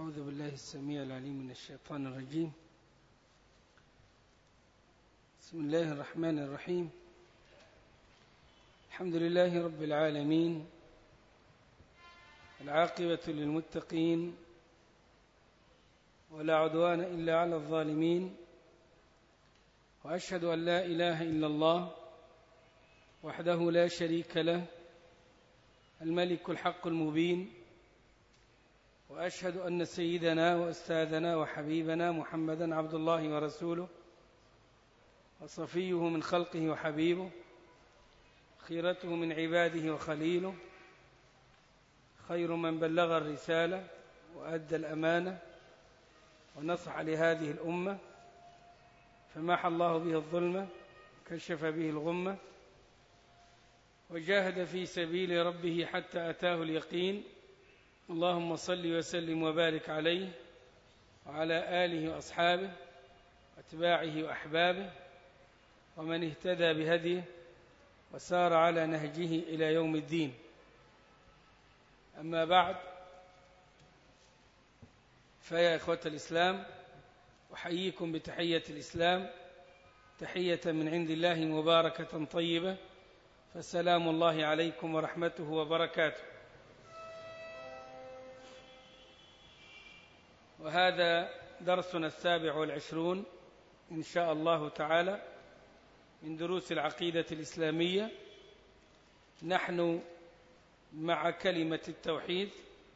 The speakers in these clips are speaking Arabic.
أعوذ بالله السميع العليم من الشيطان الرجيم. بسم الله الرحمن الرحيم. الحمد لله رب العالمين، العاقبة للمتقين، ولا عدوان إلا على الظالمين، وأشهد أن لا إله إلا الله وحده لا شريك له، الملك الحق المبين، وأشهد أن سيدنا وأستاذنا وحبيبنا محمدا عبد الله ورسوله، وصفيه من خلقه وحبيبه، خيرته من عباده وخليله، خير من بلغ الرسالة وأدى الأمانة ونصح لهذه الأمة، فمحى الله به الظلمة، كشف به الغمة، وجاهد في سبيل ربه حتى أتاه اليقين. اللهم صل وسلم وبارك عليه وعلى آله وأصحابه وأتباعه وأحبابه ومن اهتدى بهديه وسار على نهجه إلى يوم الدين. أما بعد، فيا إخوة الإسلام، أحييكم بتحية الإسلام، تحية من عند الله مباركة طيبة، فالسلام الله عليكم ورحمته وبركاته. وهذا درسنا 27 إن شاء الله تعالى من دروس العقيدة الإسلامية. نحن مع كلمة التوحيد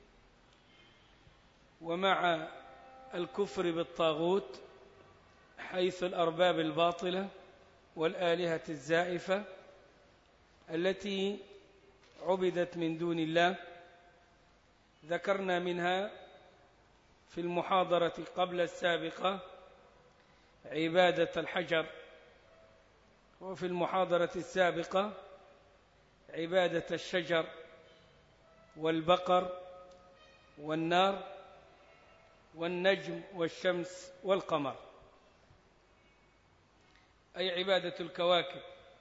ومع الكفر بالطاغوت، حيث الأرباب الباطلة والآلهة الزائفة التي عبدت من دون الله. ذكرنا منها في المحاضرة قبل السابقة عبادة الحجر، وفي المحاضرة السابقة عبادة الشجر والبقر والنار والنجم والشمس والقمر، أي عبادة الكواكب.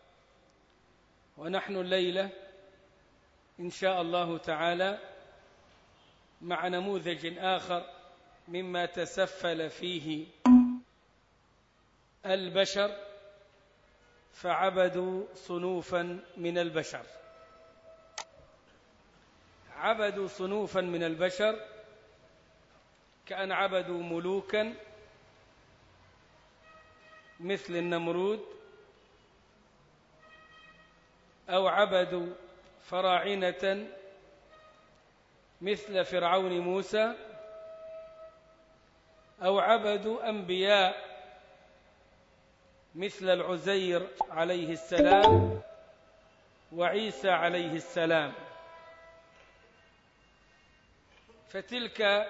ونحن الليلة إن شاء الله تعالى مع نموذج آخر مما تسفل فيه البشر، فعبدوا صنوفا من البشر. عبدوا صنوفا من البشر كأن عبدوا ملوكا مثل النمرود، أو عبدوا فراعنة مثل فرعون موسى، أو عبدوا أنبياء مثل العزير عليه السلام وعيسى عليه السلام. فتلك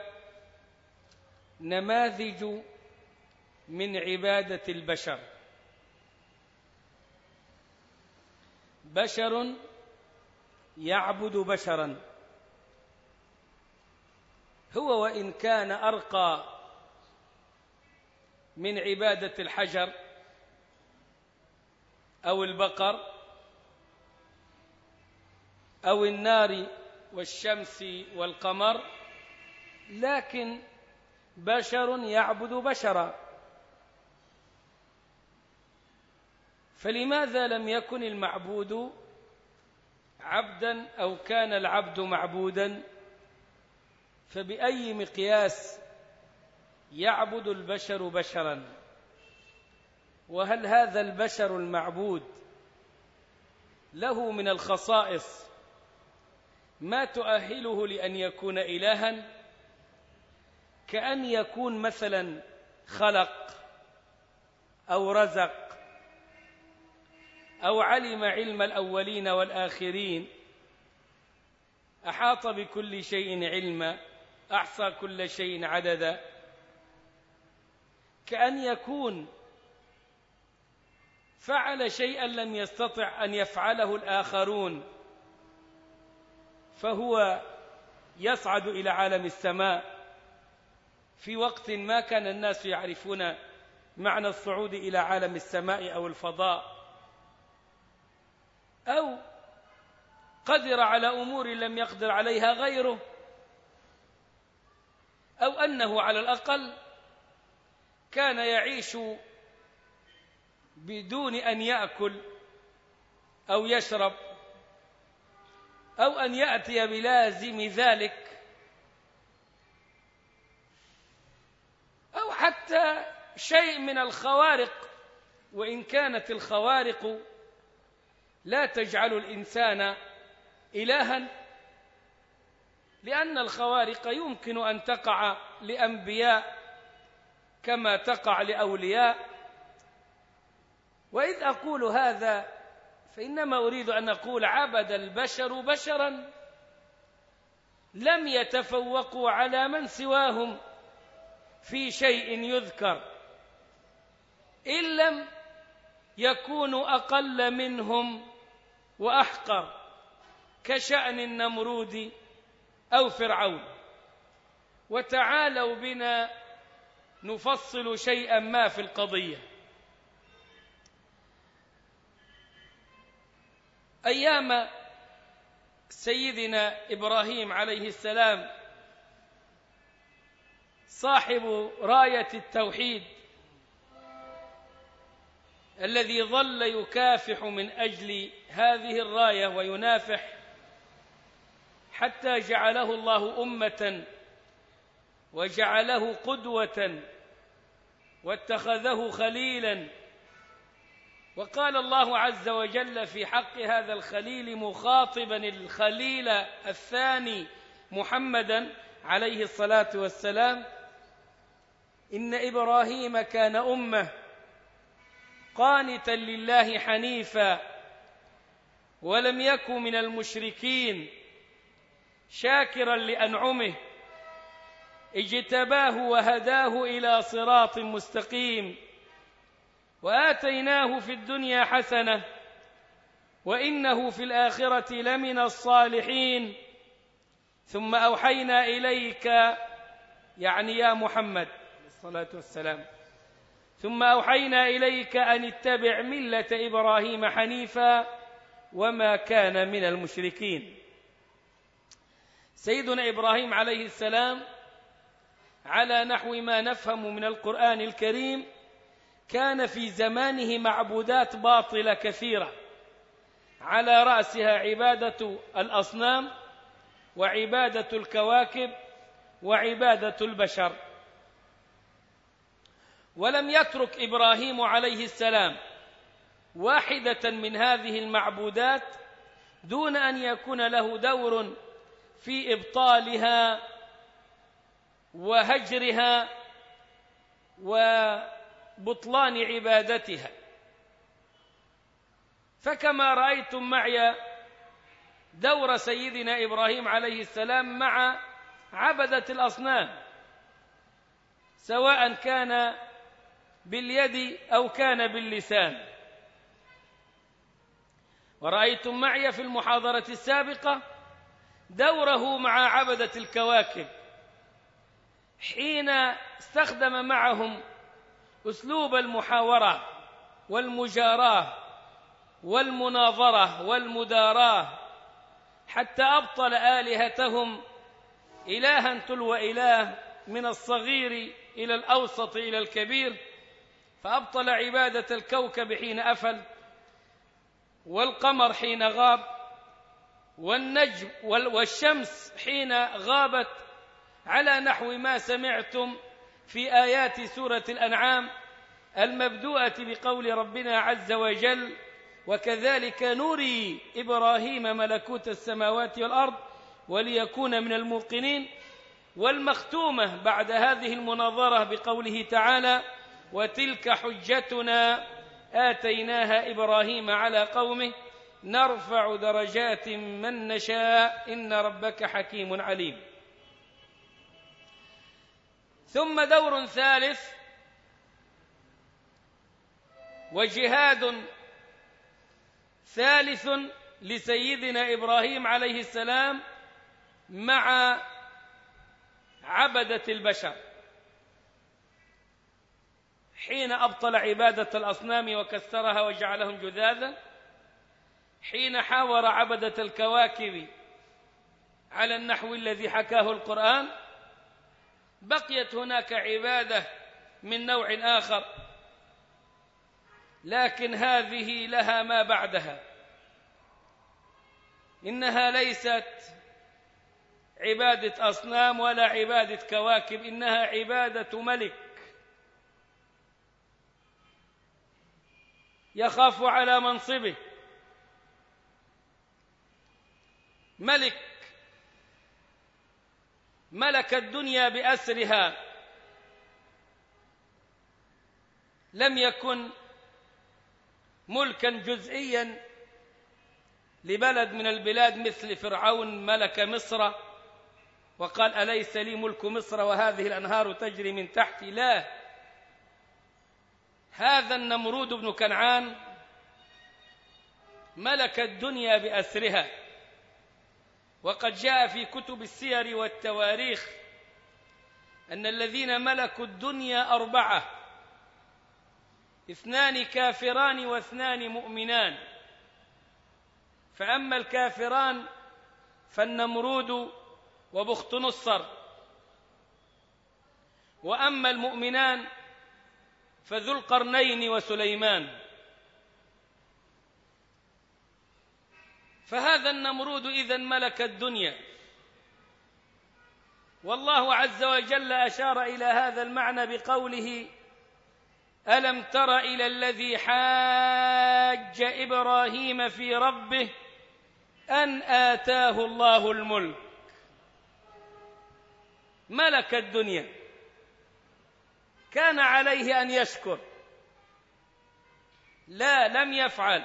نماذج من عبادة البشر. بشر يعبد بشرا، هو وإن كان أرقى من عبادة الحجر أو البقر أو النار والشمس والقمر، لكن بشر يعبد بشرا. فلماذا لم يكن المعبود عبدا أو كان العبد معبودا؟ فبأي مقياس يعبد البشر بشرا؟ وهل هذا البشر المعبود له من الخصائص ما تؤهله لأن يكون إلها؟ كأن يكون مثلا خلق أو رزق أو علم علم الأولين والآخرين، أحاط بكل شيء علما، أحصى كل شيء عددا. كأن يكون فعل شيئا لم يستطع أن يفعله الآخرون، فهو يصعد إلى عالم السماء في وقت ما كان الناس يعرفون معنى الصعود إلى عالم السماء أو الفضاء، أو قدر على أمور لم يقدر عليها غيره، أو أنه على الأقل كان يعيش بدون أن يأكل أو يشرب أو أن يأتي بلازم ذلك، أو حتى شيء من الخوارق، وإن كانت الخوارق لا تجعل الإنسان إلها، لأن الخوارق يمكن أن تقع لأنبياء كما تقع لأولياء. وإذ أقول هذا فإنما أريد أن أقول عبد البشر بشرا لم يتفوقوا على من سواهم في شيء يذكر، إن لم يكونوا أقل منهم وأحقر، كشأن النمرود أو فرعون. وتعالوا بنا نفصل شيئا ما في القضية. أيام سيدنا إبراهيم عليه السلام صاحب راية التوحيد الذي ظل يكافح من أجل هذه الراية وينافح حتى جعله الله أمة وجعله قدوة واتخذه خليلا. وقال الله عز وجل في حق هذا الخليل مخاطبا الخليل الثاني محمدا عليه الصلاة والسلام: إن إبراهيم كان أمة قانتا لله حنيفا ولم يكن من المشركين شاكرا لأنعمه اجتباه وهداه إلى صراط مستقيم وآتيناه في الدنيا حسنة وإنه في الآخرة لمن الصالحين ثم أوحينا إليك، يعني يا محمد الصلاة والسلام، ثم أوحينا إليك أن اتبع ملة إبراهيم حنيفا وما كان من المشركين. سيدنا إبراهيم عليه السلام على نحو ما نفهم من القرآن الكريم كان في زمانه معبودات باطلة كثيرة، على رأسها عبادة الأصنام وعبادة الكواكب وعبادة البشر. ولم يترك إبراهيم عليه السلام واحدة من هذه المعبودات دون أن يكون له دور في إبطالها وهجرها وبطلان عبادتها. فكما رأيتم معي دور سيدنا إبراهيم عليه السلام مع عبدة الأصنام، سواء كان باليد أو كان باللسان. ورأيتم معي في المحاضرة السابقة دوره مع عبدة الكواكب حين استخدم معهم أسلوب المحاورة والمجاراة والمناظرة والمداراة حتى أبطل آلهتهم إلها تلو إله، من الصغير إلى الأوسط إلى الكبير، فأبطل عبادة الكوكب حين أفل، والقمر حين غاب، والنجم والشمس حين غابت، على نحو ما سمعتم في آيات سورة الأنعام المبدوءة بقول ربنا عز وجل: وكذلك نري إبراهيم ملكوت السماوات والأرض وليكون من الموقنين، والمختومة بعد هذه المناظرة بقوله تعالى: وتلك حجتنا آتيناها إبراهيم على قومه نرفع درجات من نشاء إن ربك حكيم عليم. ثم دور ثالث وجهاد ثالث لسيدنا إبراهيم عليه السلام مع عبدة البشر، حين أبطل عبادة الأصنام وكسرها وجعلهم جذاذا، حين حاور عبدة الكواكب على النحو الذي حكاه القرآن، بقيت هناك عبادة من نوع آخر، لكن هذه لها ما بعدها. إنها ليست عبادة أصنام ولا عبادة كواكب، إنها عبادة ملك يخاف على منصبه، ملك ملك الدنيا بأسرها، لم يكن ملكا جزئيا لبلد من البلاد مثل فرعون ملك مصر وقال أليس لي ملك مصر وهذه الأنهار تجري من تحتي. لا، هذا النمرود بن كنعان ملك الدنيا بأسرها. وقد جاء في كتب السير والتواريخ أن الذين ملكوا الدنيا 4: 2 كافران و2 مؤمنان. فأما الكافران فالنمرود وبخت نصر، وأما المؤمنان فذو القرنين وسليمان. فهذا النمرود إذن ملك الدنيا، والله عز وجل أشار إلى هذا المعنى بقوله: ألم تر إلى الذي حاج إبراهيم في ربه أن آتاه الله الملك. ملك الدنيا، كان عليه أن يشكر، لا، لم يفعل،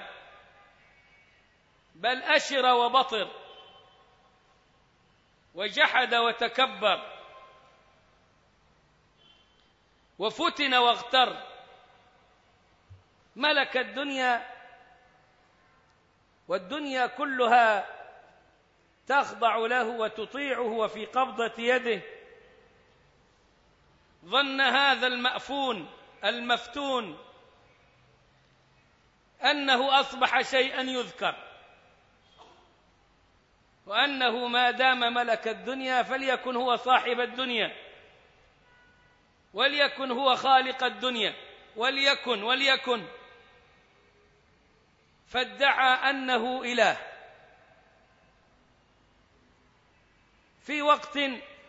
بل أشر وبطر وجحد وتكبر وفتن واغتر. ملك الدنيا، والدنيا كلها تخضع له وتطيعه وفي قبضة يده. ظن هذا المأفون المفتون أنه أصبح شيئا يذكر، وأنه ما دام ملك الدنيا فليكن هو صاحب الدنيا، وليكن هو خالق الدنيا، وليكن فادعى أنه إله في وقت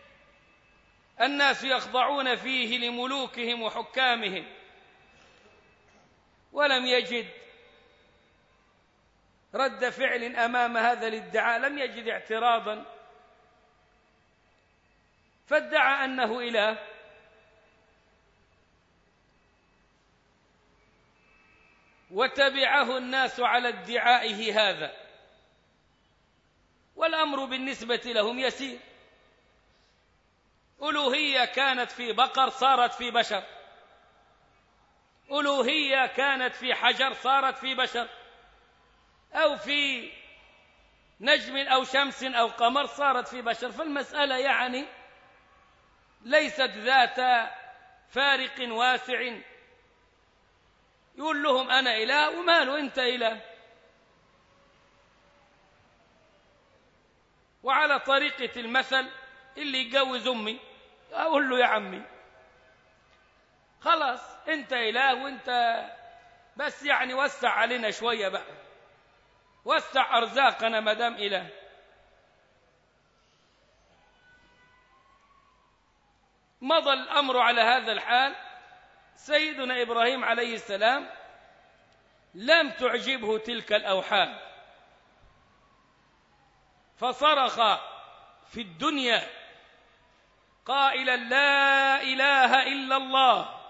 الناس يخضعون فيه لملوكهم وحكامهم، ولم يجد رد فعل أمام هذا الادعاء، لم يجد اعتراضا، فادعى أنه إله. وتبعه الناس على ادعائه هذا، والأمر بالنسبة لهم يسير. ألوهية كانت في بقر صارت في بشر، ألوهية كانت في حجر صارت في بشر، أو في نجم أو شمس أو قمر صارت في بشر. فالمسألة يعني ليست ذات فارق واسع يقول لهم أنا إله وماله أنت إله. وعلى طريقة المثل، اللي يجوز أمي أقول له يا عمي خلاص أنت إله، وأنت بس يعني وسع علينا شوية بقى، وسع أرزاقنا مدام إله. مضى الأمر على هذا الحال. سيدنا إبراهيم عليه السلام لم تعجبه تلك الأوحام، فصرخ في الدنيا قائلا: لا إله إلا الله،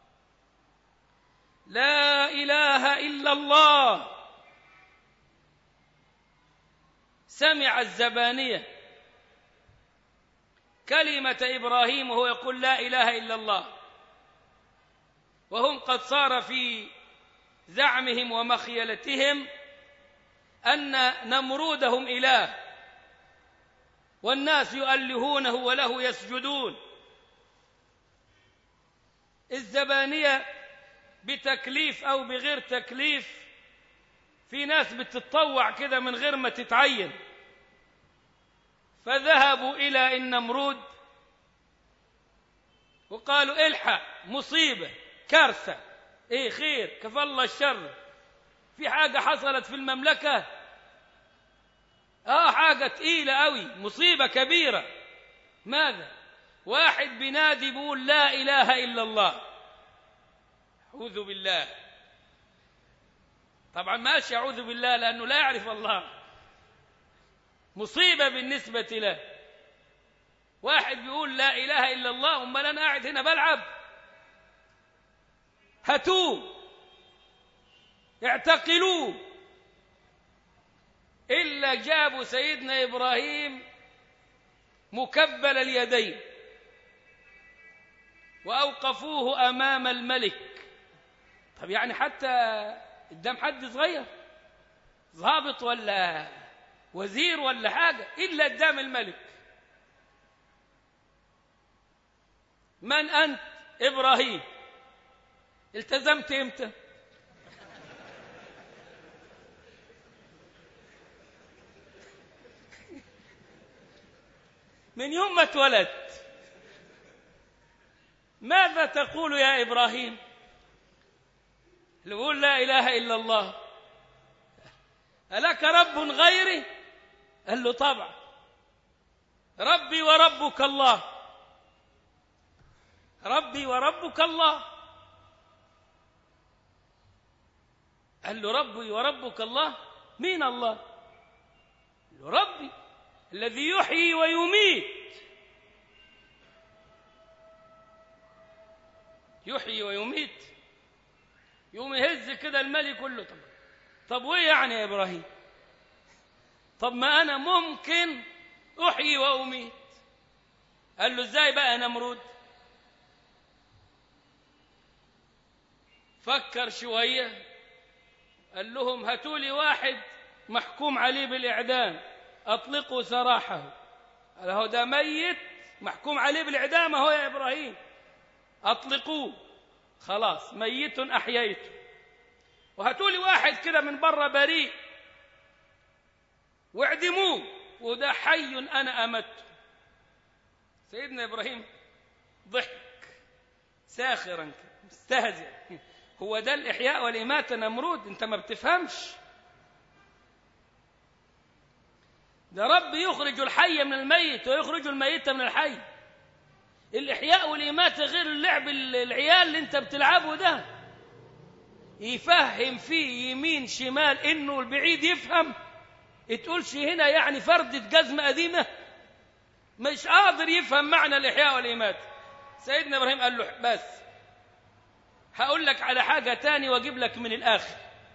لا إله إلا الله. سمع الزبانية كلمة إبراهيم وهو يقول لا إله إلا الله، وهم قد صار في زعمهم ومخيلتهم أن نمرودهم إله، والناس يؤلهونه وله يسجدون. الزبانية بتكليف أو بغير تكليف، في ناس بتتطوع كده من غير ما تتعين، فذهبوا إلى النمرود وقالوا الحق مصيبة كارثة، ايه خير كفى الله الشر، في حاجة حصلت في المملكة، حاجة تقيلة قوي، مصيبة كبيرة. ماذا؟ واحد بينادي بيقول لا إله إلا الله. أعوذ بالله. طبعا ما قالش أعوذ بالله لأنه لا يعرف الله، مصيبة بالنسبة له. واحد بيقول لا إله إلا الله، أمال أنا قاعد هنا بلعب؟ هاتوه اعتقلوه. إلا جابوا سيدنا إبراهيم مكبل اليدين وأوقفوه أمام الملك. طب يعني حتى قدام حد صغير، ضابط ولا وزير ولا حاجة، إلا قدام الملك. من أنت؟ إبراهيم. التزمت إمتى؟ من يوم ما اتولدت. ماذا تقول يا إبراهيم؟ يقول لا إله إلا الله. ألك رب غيري؟ قال له طبعا، ربي وربك الله، ربي وربك الله. قال له ربي وربك الله؟ مين الله؟ قال له ربي الذي يحيي ويميت. يحيي ويميت. يوم يهز كده الملك يقول له طب وإيه يعني يا إبراهيم؟ طب ما أنا ممكن أحيي وأميت. قال له إزاي بقى يا نمرود؟ فكر شوية، قال لهم هاتوا لي واحد محكوم عليه بالإعدام أطلقوا سراحه. قال هو ده ميت محكوم عليه بالإعدام هو يا إبراهيم، أطلقوه خلاص، ميت أحييته. وهاتوا لي واحد كده من بره بريء واعدموه، وده حي أنا أمته. سيدنا إبراهيم ضحك ساخرا مستهزئ. هو ده الإحياء والإماتة نمرود؟ أنت ما بتفهمش. ده رب يخرج الحي من الميت ويخرج الميت من الحي. الإحياء والإماتة غير اللعب العيال اللي أنت بتلعبه ده. يفهم فيه يمين شمال إنه البعيد يفهم. تقولش هنا يعني فردة جزمة قديمة مش قادر يفهم معنى الإحياء والإماتة. سيدنا إبراهيم قال له بس هقول لك على حاجة تاني واجيب لك من الآخر.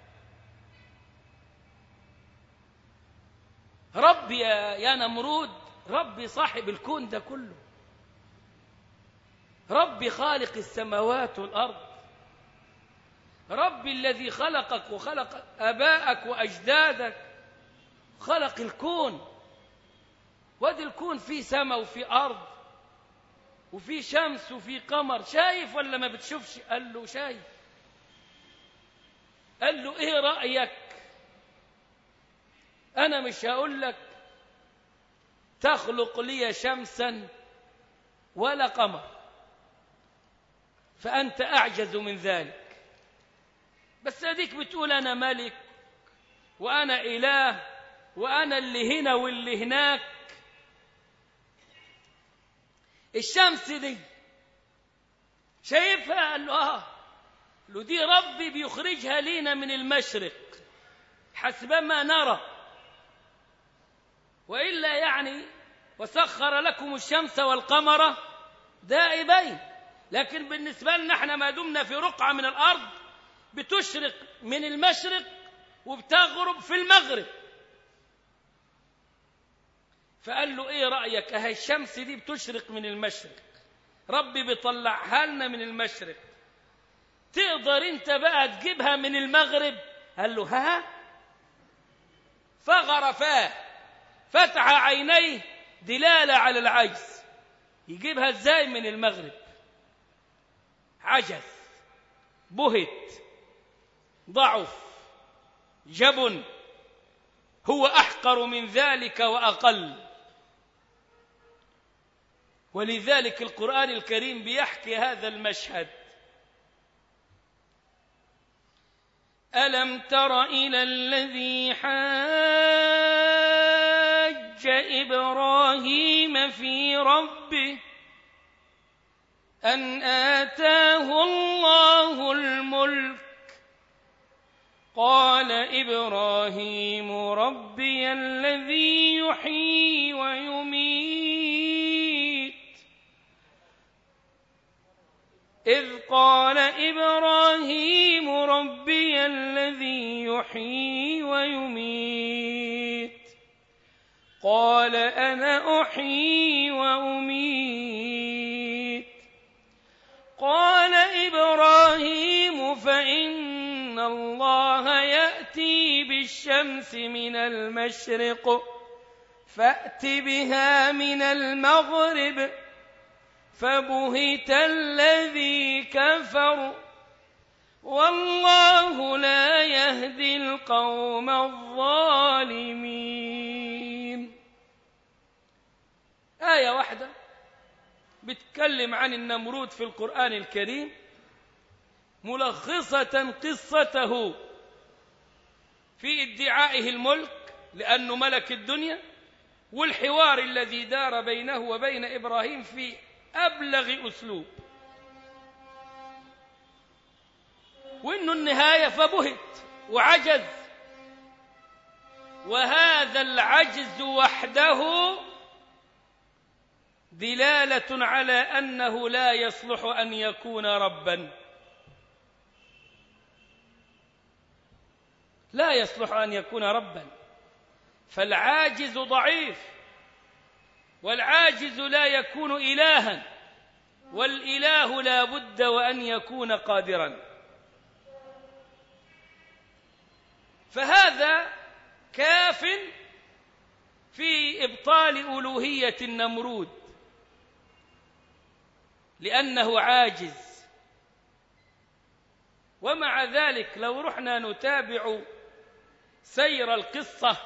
ربي يا نمرود، ربي صاحب الكون ده كله، ربي خالق السماوات والأرض، ربي الذي خلقك وخلق آباءك وأجدادك، خلق الكون. وادي الكون فيه سماء وفيه أرض وفيه شمس وفيه قمر. شايف ولا ما بتشوفش؟ قال له شايف. قال له ايه رأيك؟ أنا مش هقول لك تخلق لي شمسا ولا قمر، فأنت أعجز من ذلك، بس أديك بتقول أنا ملك وأنا إله وأنا اللي هنا واللي هناك. الشمس دي شايفها؟ قال له له دي ربي بيخرجها لينا من المشرق حسبما نرى، وإلا يعني وسخر لكم الشمس والقمر دائبين. لكن بالنسبة لنا احنا ما دمنا في رقعة من الأرض بتشرق من المشرق وبتغرب في المغرب. فقال له ايه رأيك؟ اهي الشمس دي بتشرق من المشرق، ربي بيطلعها لنا من المشرق، تقدر انت بقى تجيبها من المغرب؟ قال له ها. فغرفاه، فتح عينيه دلالة على العجز. يجيبها ازاي من المغرب؟ عجز، بهت، ضعف، جبن، هو أحقر من ذلك وأقل. ولذلك القرآن الكريم بيحكي هذا المشهد. ألم تر إلى الذي حاج إبراهيم في ربه أن آتاه الله الملك قال إبراهيم ربي الذي يحيي ويميت إذ قال إبراهيم ربي الذي يحيي ويميت قال أنا أحيي وأميت قال إبراهيم فإن الله يأتي بالشمس من المشرق فأت بها من المغرب فبهت الذي كفر والله لا يهدي القوم الظالمين. آية واحدة بتكلم عن النمرود في القرآن الكريم، ملخصة قصته في ادعائه الملك لأنه ملك الدنيا، والحوار الذي دار بينه وبين إبراهيم في أبلغ أسلوب، وإنه النهاية فبهت وعجز، وهذا العجز وحده دلالة على أنه لا يصلح أن يكون ربا، لا يصلح أن يكون ربا، فالعاجز ضعيف، والعاجز لا يكون إلها، والإله لا بد وأن يكون قادرا. فهذا كاف في إبطال ألوهية النمرود لأنه عاجز. ومع ذلك لو رحنا نتابع سير القصة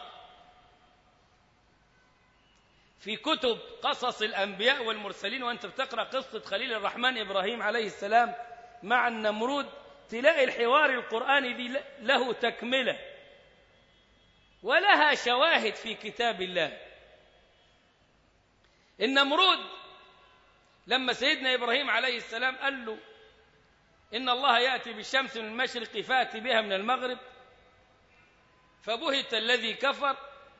في كتب قصص الأنبياء والمرسلين، وأنت بتقرأ قصة خليل الرحمن إبراهيم عليه السلام مع النمرود، تلاقي الحوار القرآني دي له تكملة ولها شواهد في كتاب الله. النمرود لما سيدنا إبراهيم عليه السلام قال له إن الله يأتي بالشمس من المشرق فأتي بها من المغرب، فبهت الذي كفر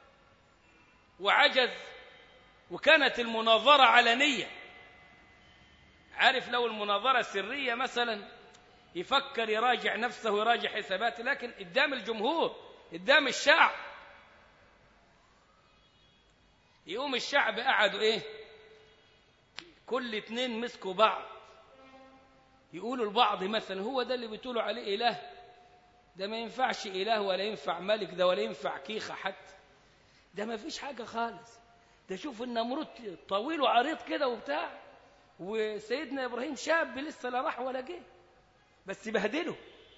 وعجز، وكانت المناظرة علنية. عارف لو المناظرة سرية مثلا يفكر يراجع نفسه ويراجع حساباته، لكن قدام الجمهور قدام الشعب، يقوم الشعب قعدوا ايه، كل اتنين مسكوا بعض يقولوا لبعض مثلا هو ده اللي بتقولوا عليه إله؟ ده ما ينفعش إله ولا ينفع ملك، ده ولا ينفع كيخة حتى، ده ما فيش حاجة خالص، ده شوف النمرود طويل وعريض كده وبتاع، وسيدنا إبراهيم شاب لسه لا راح ولا جه، بس بهدله،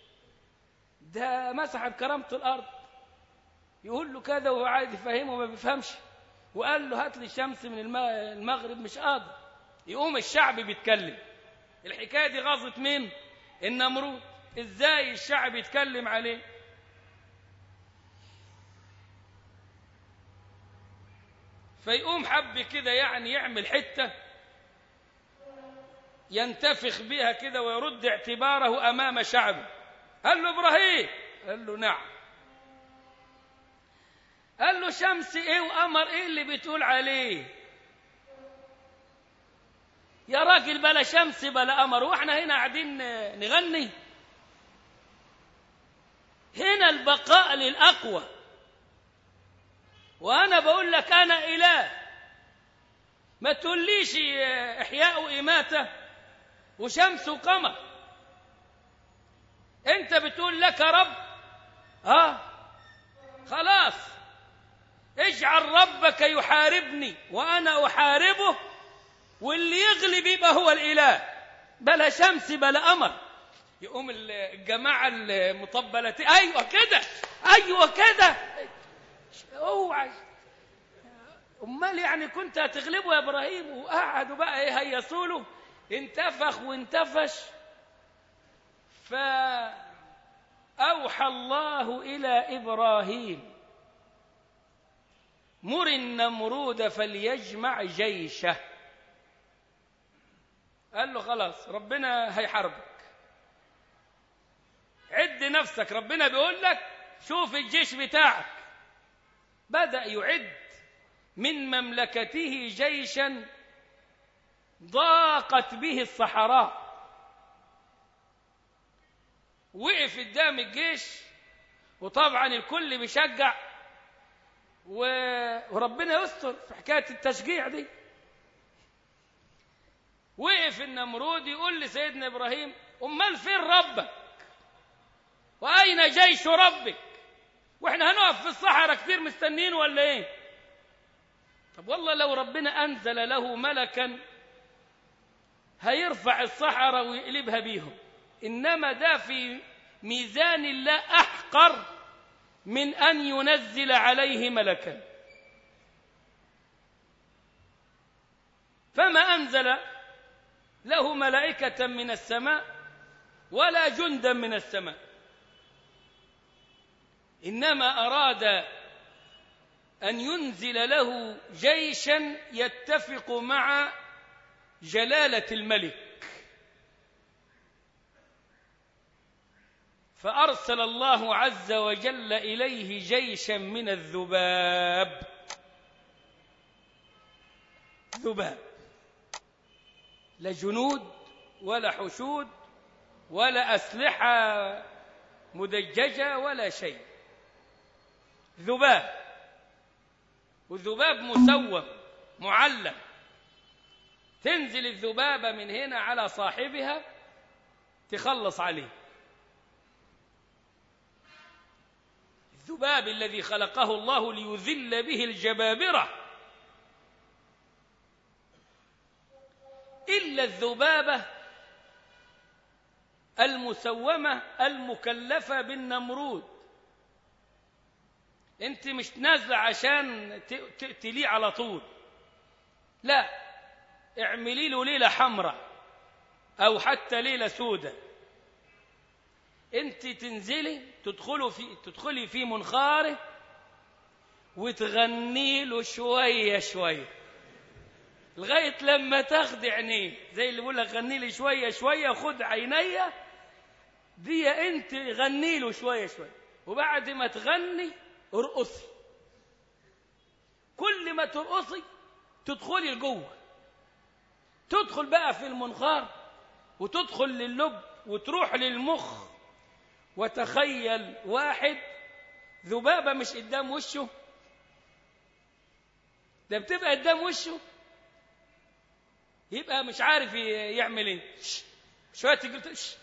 ده مسح بكرامته الأرض، يقول له كذا وهو عايز يفهمه ما بيفهمش، وقال له هات لي الشمس من المغرب مش قادر. يقوم الشعب بيتكلم. الحكاية دي غاظت مين؟ النمرود. ازاي الشعب يتكلم عليه؟ فيقوم حب كده يعني يعمل حتة ينتفخ بها كده ويرد اعتباره أمام شعبه. قال له إبراهيم، قال له نعم. قال له شمس ايه وقمر ايه اللي بتقول عليه؟ يا راجل بلا شمس بلا قمر، واحنا هنا قاعدين نغني؟ هنا البقاء للأقوى، وأنا بقول لك أنا إله، ما تقوليش إحياء وإماتة وشمس وقمر. أنت بتقول لك رب، خلاص اجعل ربك يحاربني وأنا أحاربه، واللي يغلب يبقى هو الإله، بلا شمس بلا قمر. يقوم الجماعة المطبلتين ايوه كده، ايوه كده، اوعى امال يعني كنت هتغلبه يا ابراهيم؟ وقعدوا بقى ايه هيصوا له، انتفخ وانتفش. فأوحى الله إلى إبراهيم: مر النمرود فليجمع جيشه. قال له خلاص ربنا هيحاربك، عد نفسك، ربنا بيقول لك شوف الجيش بتاعك. بدأ يعد من مملكته جيشا ضاقت به الصحراء. وقف قدام الجيش، وطبعا الكل بيشجع، وربنا يستر في حكاية التشجيع دي. وقف النمرود يقول لسيدنا إبراهيم: أمال فين ربك؟ وأين جيش ربك؟ وإحنا هنقف في الصحراء كتير مستنين ولا إيه؟ طب والله لو ربنا أنزل له ملكا هيرفع الصحراء ويقلبها بيهم، إنما ده في ميزان الله أحقر من أن ينزل عليه ملكا. فما أنزل له ملائكة من السماء ولا جندا من السماء، إنما أراد أن ينزل له جيشا يتفق مع جلالة الملك. فأرسل الله عز وجل إليه جيشا من الذباب. ذباب، لا جنود ولا حشود ولا أسلحة مدججة ولا شيء، ذباب، والذباب مسوم معلم. تنزل الذبابة من هنا على صاحبها تخلص عليه. الذباب الذي خلقه الله ليذل به الجبابرة، إلا الذبابة المسومة المكلفة بالنمرود. انت مش نازله عشان تقتليه على طول، لا، اعملي له ليلة حمراء أو حتى ليلة سوداء. انت تنزلي تدخلي في منخاره وتغني له شوية شوية لغاية لما تاخدي عينيه، زي اللي بيقول لك غني لي شوية شوية خد عينيا دي، انت غني له شوية شوية، وبعد ما تغني ارقصي. كل ما ترقصي تدخلي لجوه، تدخل بقى في المنخار وتدخل لللب وتروح للمخ. وتخيل واحد ذبابة مش قدام وشه، ده بتبقى قدام وشه يبقى مش عارف يعمل ايه، شوية تقول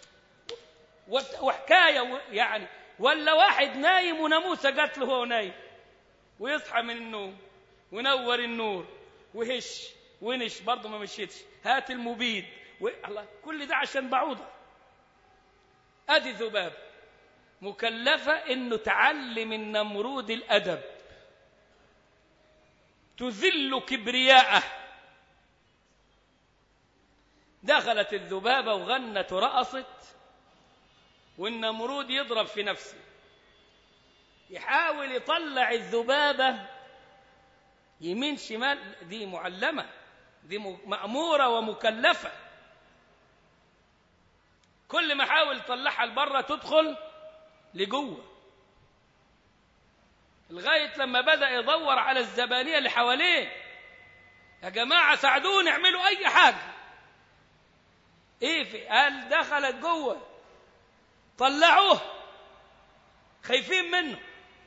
وحكاية يعني. ولا واحد نايم وناموسة جات له وهو نايم، ويصحى من النوم ونور النور وهش ونش برضه ما مشيتش، هات المبيد الله، كل ده عشان بعوضة. ادي ذباب مكلفة انه تعلم النمرود الادب، تذل كبرياءه. دخلت الذبابة وغنت ورقصت، والنمرود يضرب في نفسه، يحاول يطلع الذبابة يمين شمال، دي معلمة، دي مأمورة ومكلفة. كل ما حاول يطلعها لبره تدخل لجوه، لغاية لما بدأ يدور على الزبانية اللي حواليه، يا جماعة ساعدوني اعملوا أي حاجة. إيه قال دخلت جوه، طلعوه، خايفين منه.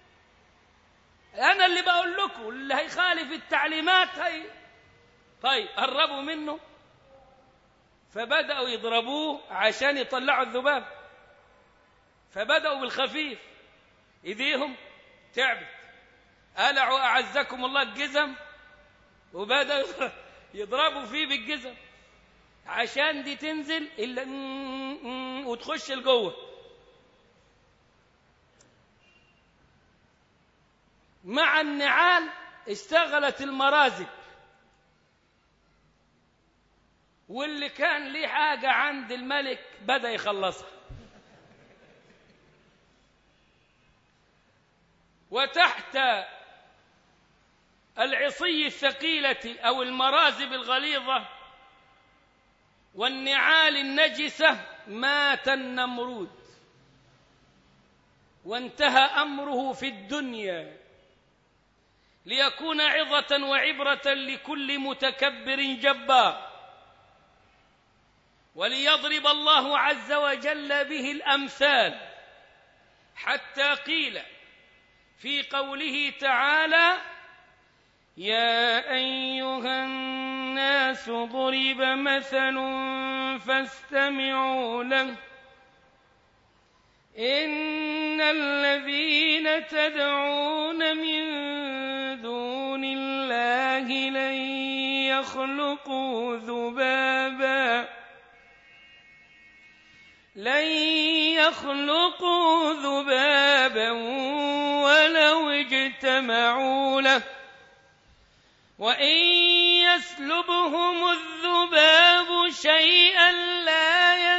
أنا اللي بقول لكم اللي هيخالف التعليمات طيب قربوا منه. فبدأوا يضربوه عشان يطلعوا الذباب، فبدأوا بالخفيف، إيديهم تعبت، قلعوا أعزكم الله الجزم وبدأوا يضربوا فيه بالجزم عشان دي تنزل إلا وتخش لجوه. مع النعال اشتغلت المرازب، واللي كان ليه حاجة عند الملك بدأ يخلصها. وتحت العصي الثقيلة أو المرازب الغليظة والنعال النجسة مات النمرود، وانتهى أمره في الدنيا ليكون عظة وعبرة لكل متكبر جبار، وليضرب الله عز وجل به الأمثال، حتى قيل في قوله تعالى: يا أيها الناس ضرب مثل فاستمعوا له إن الذين تدعون من دون الله لن يخلقوا ذبابا ولو اجتمعوا له وإن يسلبهم الذباب شيئا لا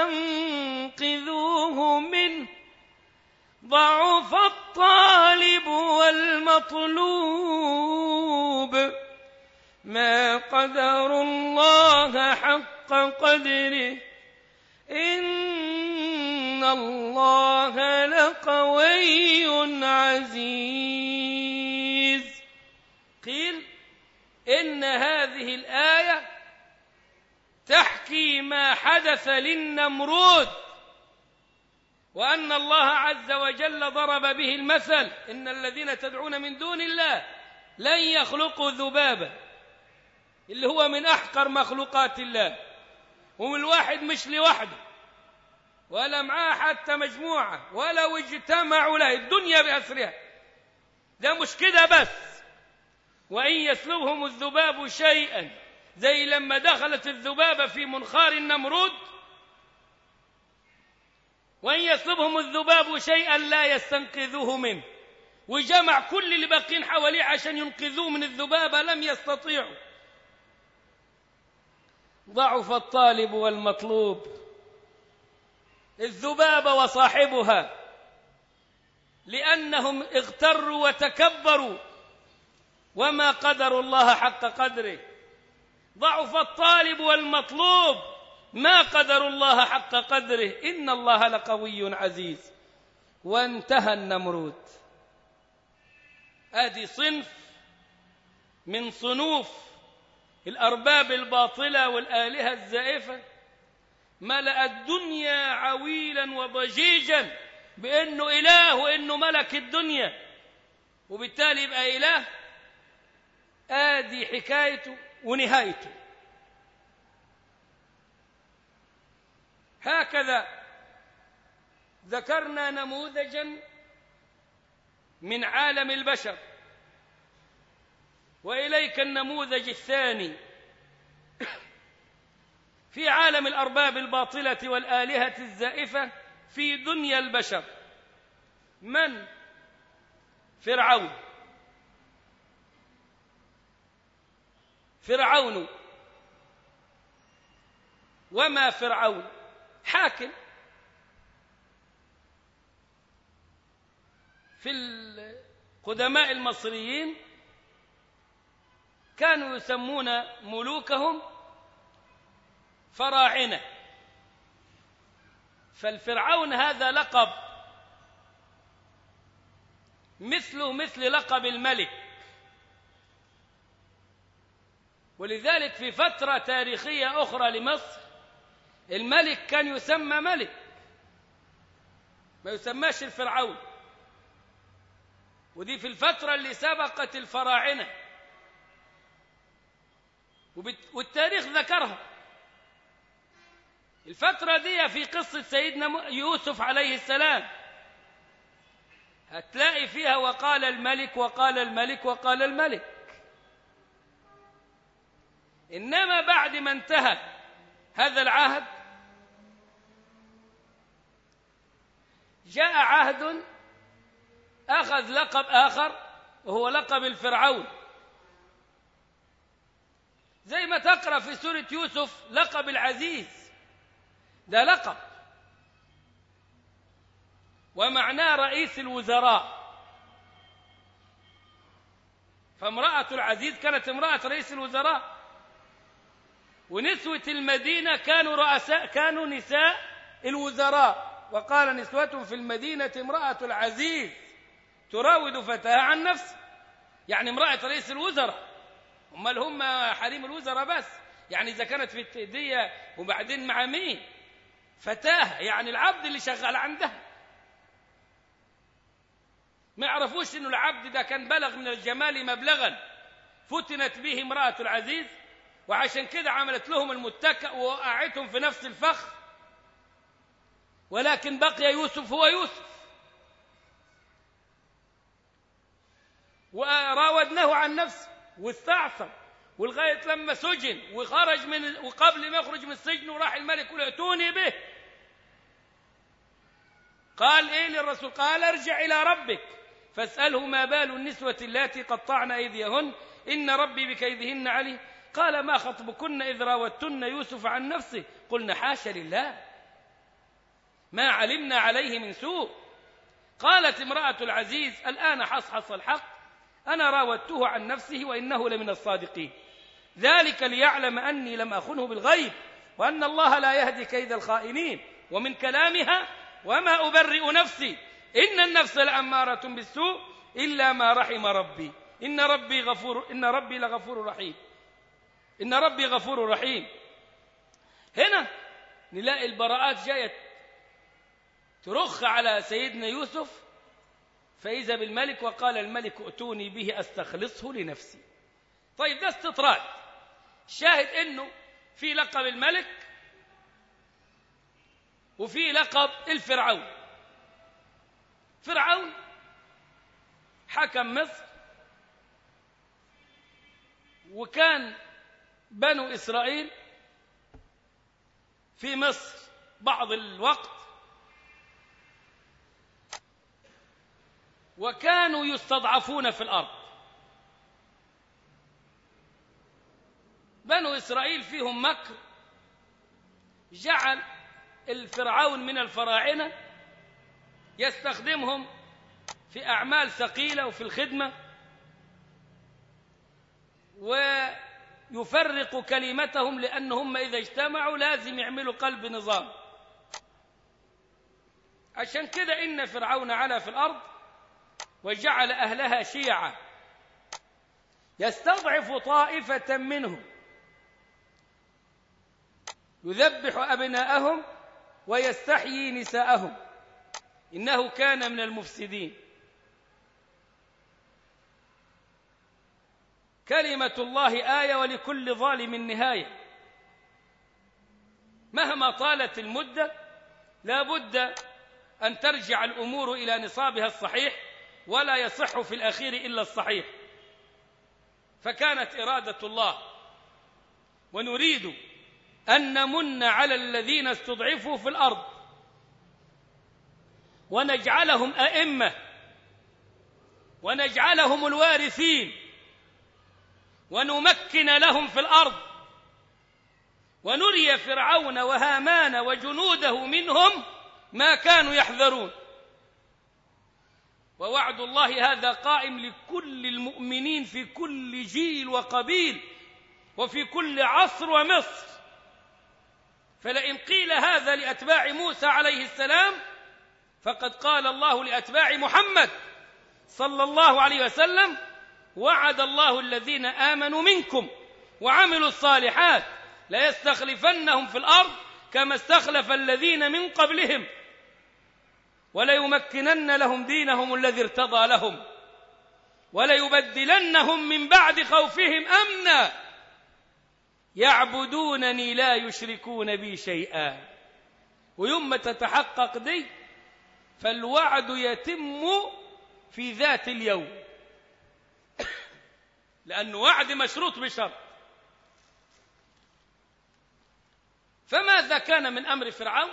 يستنقذوه منه ضعف الطالب والمطلوب ما قدروا الله حق قدره إن الله لقوي عزيز. قيل إن هذه الآية تحكي ما حدث للنمرود، وأن الله عز وجل ضرب به المثل: إن الذين تدعون من دون الله لن يخلقوا ذبابا، اللي هو من أحقر مخلوقات الله، ومن الواحد مش لوحده ولا معاه حتى مجموعة، ولو اجتمعوا له الدنيا بأسرها، ده مش كده بس، وإن يسلبهم الذباب شيئا، زي لما دخلت الذبابة في منخار النمرود، وإن يسلبهم الذباب شيئا لا يستنقذوه منه، وجمع كل اللي باقين حواليه عشان ينقذوه من الذبابة، لم يستطيعوا. ضعف الطالب والمطلوب، الذبابة وصاحبها، لأنهم اغتروا وتكبروا وما قدروا الله حق قدره. ضعف الطالب والمطلوب، ما قدروا الله حق قدره، إن الله لقوي عزيز. وانتهى النمرود. هذه صنف من صنوف الأرباب الباطلة والآلهة الزائفة، ملأ الدنيا عويلا وضجيجا بأنه إله وأنه ملك الدنيا، وبالتالي يبقى إله. آدي حكايته ونهايته. هكذا ذكرنا نموذجا من عالم البشر، وإليك النموذج الثاني في عالم الأرباب الباطلة والآلهة الزائفة في دنيا البشر. من؟ فرعون. فرعون، وما فرعون؟ حاكم. في القدماء المصريين كانوا يسمون ملوكهم فراعنة، فالفرعون هذا لقب مثله مثل لقب الملك، ولذلك في فترة تاريخية أخرى لمصر الملك كان يسمى ملك، ما يسماش الفرعون، ودي في الفترة اللي سبقت الفراعنة، والتاريخ ذكرها. الفترة دي في قصة سيدنا يوسف عليه السلام هتلاقي فيها وقال الملك وقال الملك وقال الملك. إنما بعد ما انتهى هذا العهد جاء عهد أخذ لقب آخر وهو لقب الفرعون، زي ما تقرأ في سورة يوسف لقب العزيز، ده لقب ومعناه رئيس الوزراء. فامرأة العزيز كانت امرأة رئيس الوزراء، ونسوة المدينة كانوا نساء الوزراء. وقال نسوة في المدينة امرأة العزيز تراود فتاها عن نفسه، يعني امرأة رئيس الوزراء. امال هم حريم الوزراء بس؟ يعني إذا كانت في التأدية وبعدين مع مين؟ فتاها، يعني العبد اللي شغال عندها. ما يعرفوش إنه العبد ده كان بلغ من الجمال مبلغا فتنت به امرأة العزيز، وعشان كده عملت لهم المتكأ ووقعتهم في نفس الفخ. ولكن بقي يوسف هو يوسف، وراودناه عن نفسه واستعصم، ولغاية لما سجن وخرج وقبل ما يخرج من السجن وراح الملك يقول ائتوني به. قال ايه للرسول؟ قال ارجع إلى ربك فاسأله ما بال النسوة اللاتي قطعن أيديهن إن ربي بكيدهن عليم. قال ما خطبكن إذ راوتن يوسف عن نفسه قلنا حاشا لله ما علمنا عليه من سوء. قالت امرأة العزيز الآن حصحص الحق أنا راودته عن نفسه وإنه لمن الصادقين، ذلك ليعلم أني لم أخنه بالغيب وأن الله لا يهدي كيد الخائنين. ومن كلامها وما أبرئ نفسي إن النفس لأمارة بالسوء إلا ما رحم ربي إن ربي لغفور رحيم. إن ربي غفور رحيم. هنا نلاقي البراءات جاية ترخ على سيدنا يوسف، فإذا بالملك وقال الملك ائتوني به أستخلصه لنفسي. طيب ده استطراد. شاهد إنه في لقب الملك وفي لقب الفرعون. فرعون حكم مصر، وكان بنو إسرائيل في مصر بعض الوقت، وكانوا يستضعفون في الأرض. بنو إسرائيل فيهم مكر جعل الفرعون من الفراعنة يستخدمهم في أعمال ثقيلة وفي الخدمة، ويفرق كلمتهم لأنهم إذا اجتمعوا لازم يعملوا قلب نظام. عشان كده إن فرعون علا في الأرض وجعل أهلها شيعا يستضعف طائفة منهم يذبح أبناءهم ويستحيي نساءهم إنه كان من المفسدين. كلمة الله آية ولكل ظالم نهاية. مهما طالت المدة لا بد أن ترجع الأمور إلى نصابها الصحيح، ولا يصح في الأخير إلا الصحيح. فكانت إرادة الله ونريد أن نمن على الذين استضعفوا في الأرض ونجعلهم أئمة ونجعلهم الوارثين ونمكن لهم في الأرض ونري فرعون وهامان وجنوده منهم ما كانوا يحذرون. ووعد الله هذا قائم لكل المؤمنين في كل جيل وقبيل وفي كل عصر ومصر. فلئن قيل هذا لأتباع موسى عليه السلام فقد قال الله لأتباع محمد صلى الله عليه وسلم وعد الله الذين آمنوا منكم وعملوا الصالحات ليستخلفنهم في الأرض كما استخلف الذين من قبلهم وليمكنن لهم دينهم الذي ارتضى لهم وليبدلنهم من بعد خوفهم أمنا يعبدونني لا يشركون بي شيئا. ويوم تتحقق دي فالوعد يتم في ذات اليوم، لأنه وعد مشروط بشرط. فماذا كان من أمر فرعون؟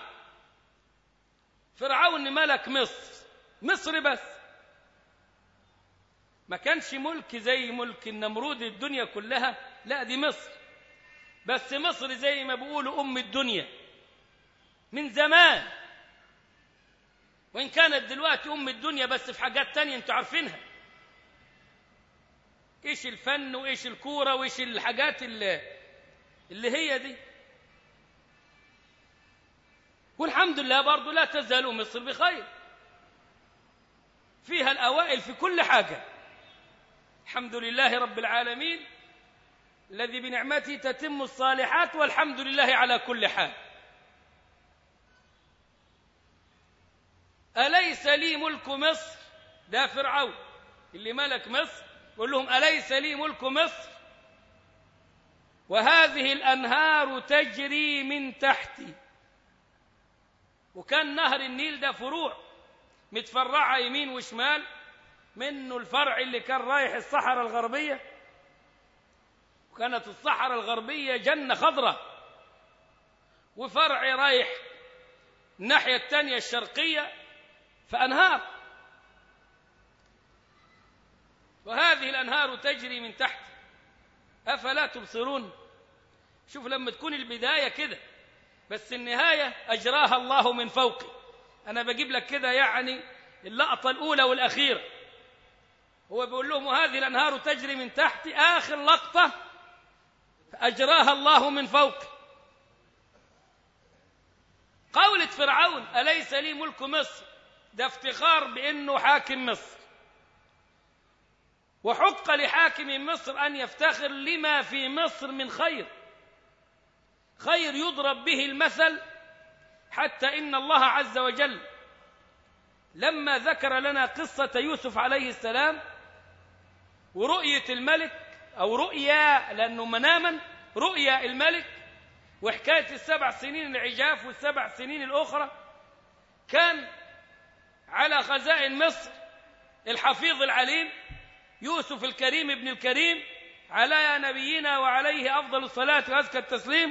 فرعون ملك مصر بس، ما كانش ملك زي ملك النمرود الدنيا كلها، لا دي مصر. بس مصر زي ما بيقولوا أم الدنيا من زمان، وإن كانت دلوقتي أم الدنيا بس في حاجات تانية انتوا عارفينها، إيش الفن وإيش الكورة وإيش الحاجات اللي هي دي. والحمد لله برضو لا تزال مصر بخير، فيها الأوائل في كل حاجة، الحمد لله رب العالمين الذي بنعمته تتم الصالحات، والحمد لله على كل حال. أليس لي ملك مصر؟ ده فرعون اللي ملك مصر، يقول لهم أليس لي ملك مصر وهذه الأنهار تجري من تحتي. وكان نهر النيل ده فروع متفرعة يمين وشمال، منه الفرع اللي كان رايح الصحراء الغربية، وكانت الصحراء الغربية جنة خضراء، وفرع رايح الناحية الثانية الشرقية فأنهار، وهذه الأنهار تجري من تحت أفلا تبصرون. شوف لما تكون البداية كده بس النهاية أجراها الله من فوقي. أنا بجيب لك كده يعني اللقطة الأولى والأخيرة، هو بيقول لهم وهذه الأنهار تجري من تحت، آخر لقطة أجراها الله من فوقي. قولة فرعون أليس لي ملك مصر، ده افتخار بأنه حاكم مصر، وحق لحاكم مصر أن يفتخر لما في مصر من خير، خير يضرب به المثل، حتى إن الله عز وجل لما ذكر لنا قصة يوسف عليه السلام ورؤية الملك، أو رؤيا لأنه مناما، رؤيا الملك وحكاية ال7 سنين العجاف وال7 سنين الأخرى، كان على خزائن مصر الحفيظ العليم يوسف الكريم ابن الكريم على نبينا وعليه أفضل الصلاة وأزكى التسليم،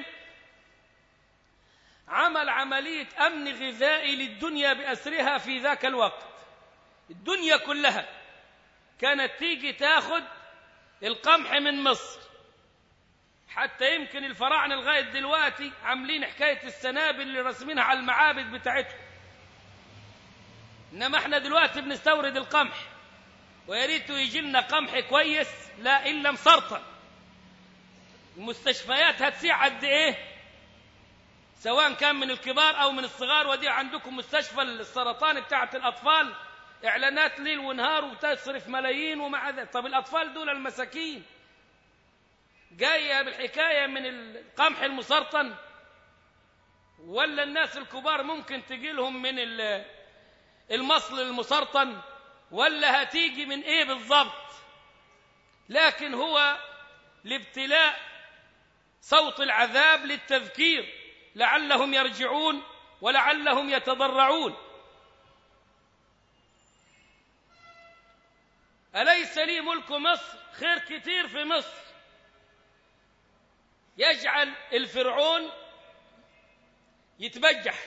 عمل عملية أمن غذائي للدنيا بأسرها في ذاك الوقت. الدنيا كلها كانت تيجي تاخد القمح من مصر، حتى يمكن الفراعنة لغاية دلوقتي عاملين حكاية السنابل اللي رسمينها على المعابد بتاعتهم، إنما احنا دلوقتي بنستورد القمح، ويا ريته يجي لنا قمح كويس، لا إلا مسرطن. المستشفيات هتسيع قد إيه، سواء كان من الكبار أو من الصغار. ودي عندكم مستشفى السرطان بتاعة الأطفال، إعلانات ليل ونهار وتصرف ملايين، ومع ذلك طب الأطفال دول المساكين جاية بالحكاية من القمح المسرطن، ولا الناس الكبار ممكن تجي لهم من المصل المسرطن، ولا هتيجي من إيه بالضبط؟ لكن هو الابتلاء صوت العذاب للتذكير لعلهم يرجعون ولعلهم يتضرعون. أليس لي ملك مصر؟ خير كتير في مصر يجعل الفرعون يتبجح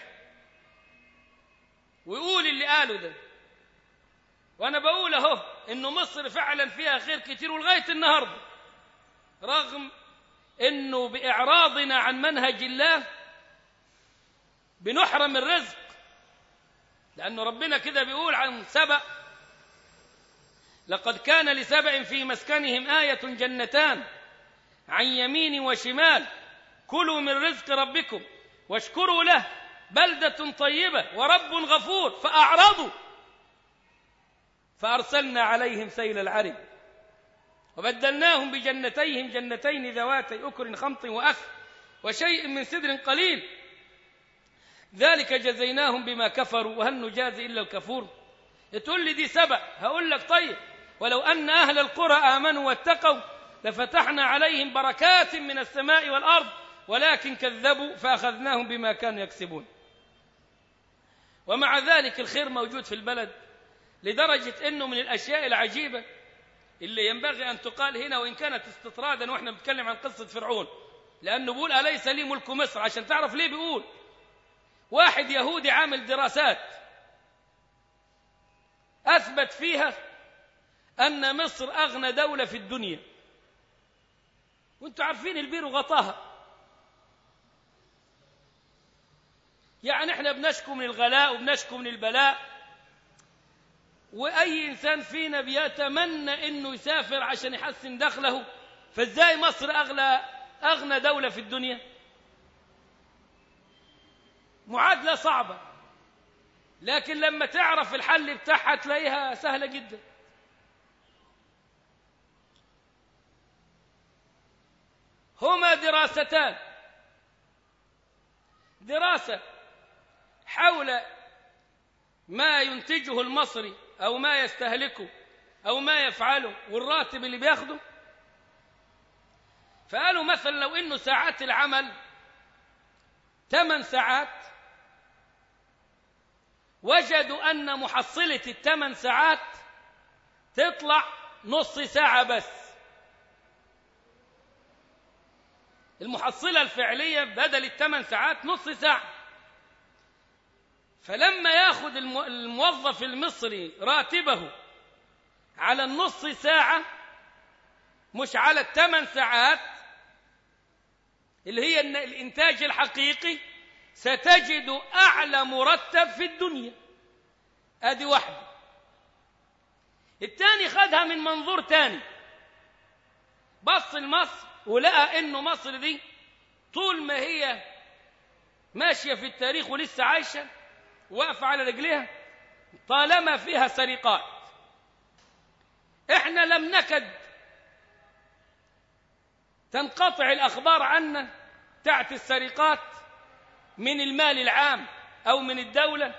ويقول اللي قاله ده، وأنا بقول أهو إنه مصر فعلا فيها خير كتير، ولغاية النهاردة رغم إنه بإعراضنا عن منهج الله بنحرم الرزق، لأنه ربنا كده بيقول عن سبأ لقد كان لسبأ في مسكنهم آية جنتان عن يمين وشمال كلوا من رزق ربكم واشكروا له بلدة طيبة ورب غفور فأعرضوا فأرسلنا عليهم سيل العرم وبدلناهم بجنتيهم جنتين ذواتي أكل خمط وأثل وشيء من سدر قليل ذلك جزيناهم بما كفروا وهل نجازي إلا الكفور. تقول لي دي سبأ، هقول لك طيب ولو أن أهل القرى آمنوا واتقوا لفتحنا عليهم بركات من السماء والأرض ولكن كذبوا فأخذناهم بما كانوا يكسبون. ومع ذلك الخير موجود في البلد، لدرجة أنه من الأشياء العجيبة اللي ينبغي أن تقال هنا وإن كانت استطرادا وإحنا بنتكلم عن قصة فرعون، لأنه بيقول أليس لي ملك مصر، عشان تعرف ليه بيقول. واحد يهودي عامل دراسات أثبت فيها أن مصر أغنى دولة في الدنيا، وانتم عارفين البير وغطاها. يعني احنا بنشكو من الغلاء وبنشكو من البلاء، وأي إنسان فينا بيتمنى إنه يسافر عشان يحسن دخله، فإزاي مصر أغنى دولة في الدنيا؟ معادلة صعبة، لكن لما تعرف الحل بتاعها تلاقيها سهلة جدا. هما دراستان: دراسة حول ما ينتجه المصري أو ما يستهلكه أو ما يفعله والراتب اللي بياخده. فقالوا مثلا لو إنه ساعات العمل 8 ساعات، وجدوا أن محصلة 8 ساعات تطلع نص ساعة بس. المحصلة الفعلية بدل 8 ساعات نص ساعة. فلما ياخد الموظف المصري راتبه على النص ساعة مش على 8 ساعات اللي هي الإنتاج الحقيقي، ستجد أعلى مرتب في الدنيا. أدي واحدة. الثاني خدها من منظور تاني، بص لمصر ولقى إنه مصر دي طول ما هي ماشية في التاريخ ولسه عايشة واقفة على رجليها طالما فيها سرقات. إحنا لم نكد تنقطع الأخبار عنا تحت السرقات من المال العام أو من الدولة.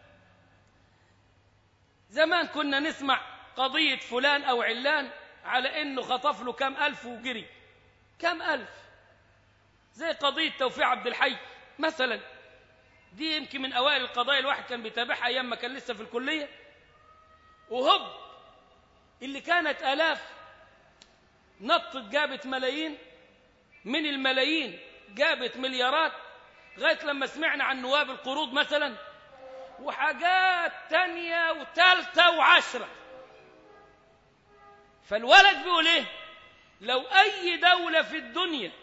زمان كنا نسمع قضية فلان أو علان على إنه خطف له كم ألف وجري، كم ألف، زي قضية توفيق عبد الحي مثلا. دي يمكن من أوائل القضايا الواحد كان بيتابعها أيام ما كان لسه في الكلية، وهب اللي كانت آلاف نطت جابت ملايين، من الملايين جابت مليارات، لغاية لما سمعنا عن نواب القروض مثلا وحاجات تانية وثالثة وعشرة. فالولد بيقول ايه؟ لو أي دولة في الدنيا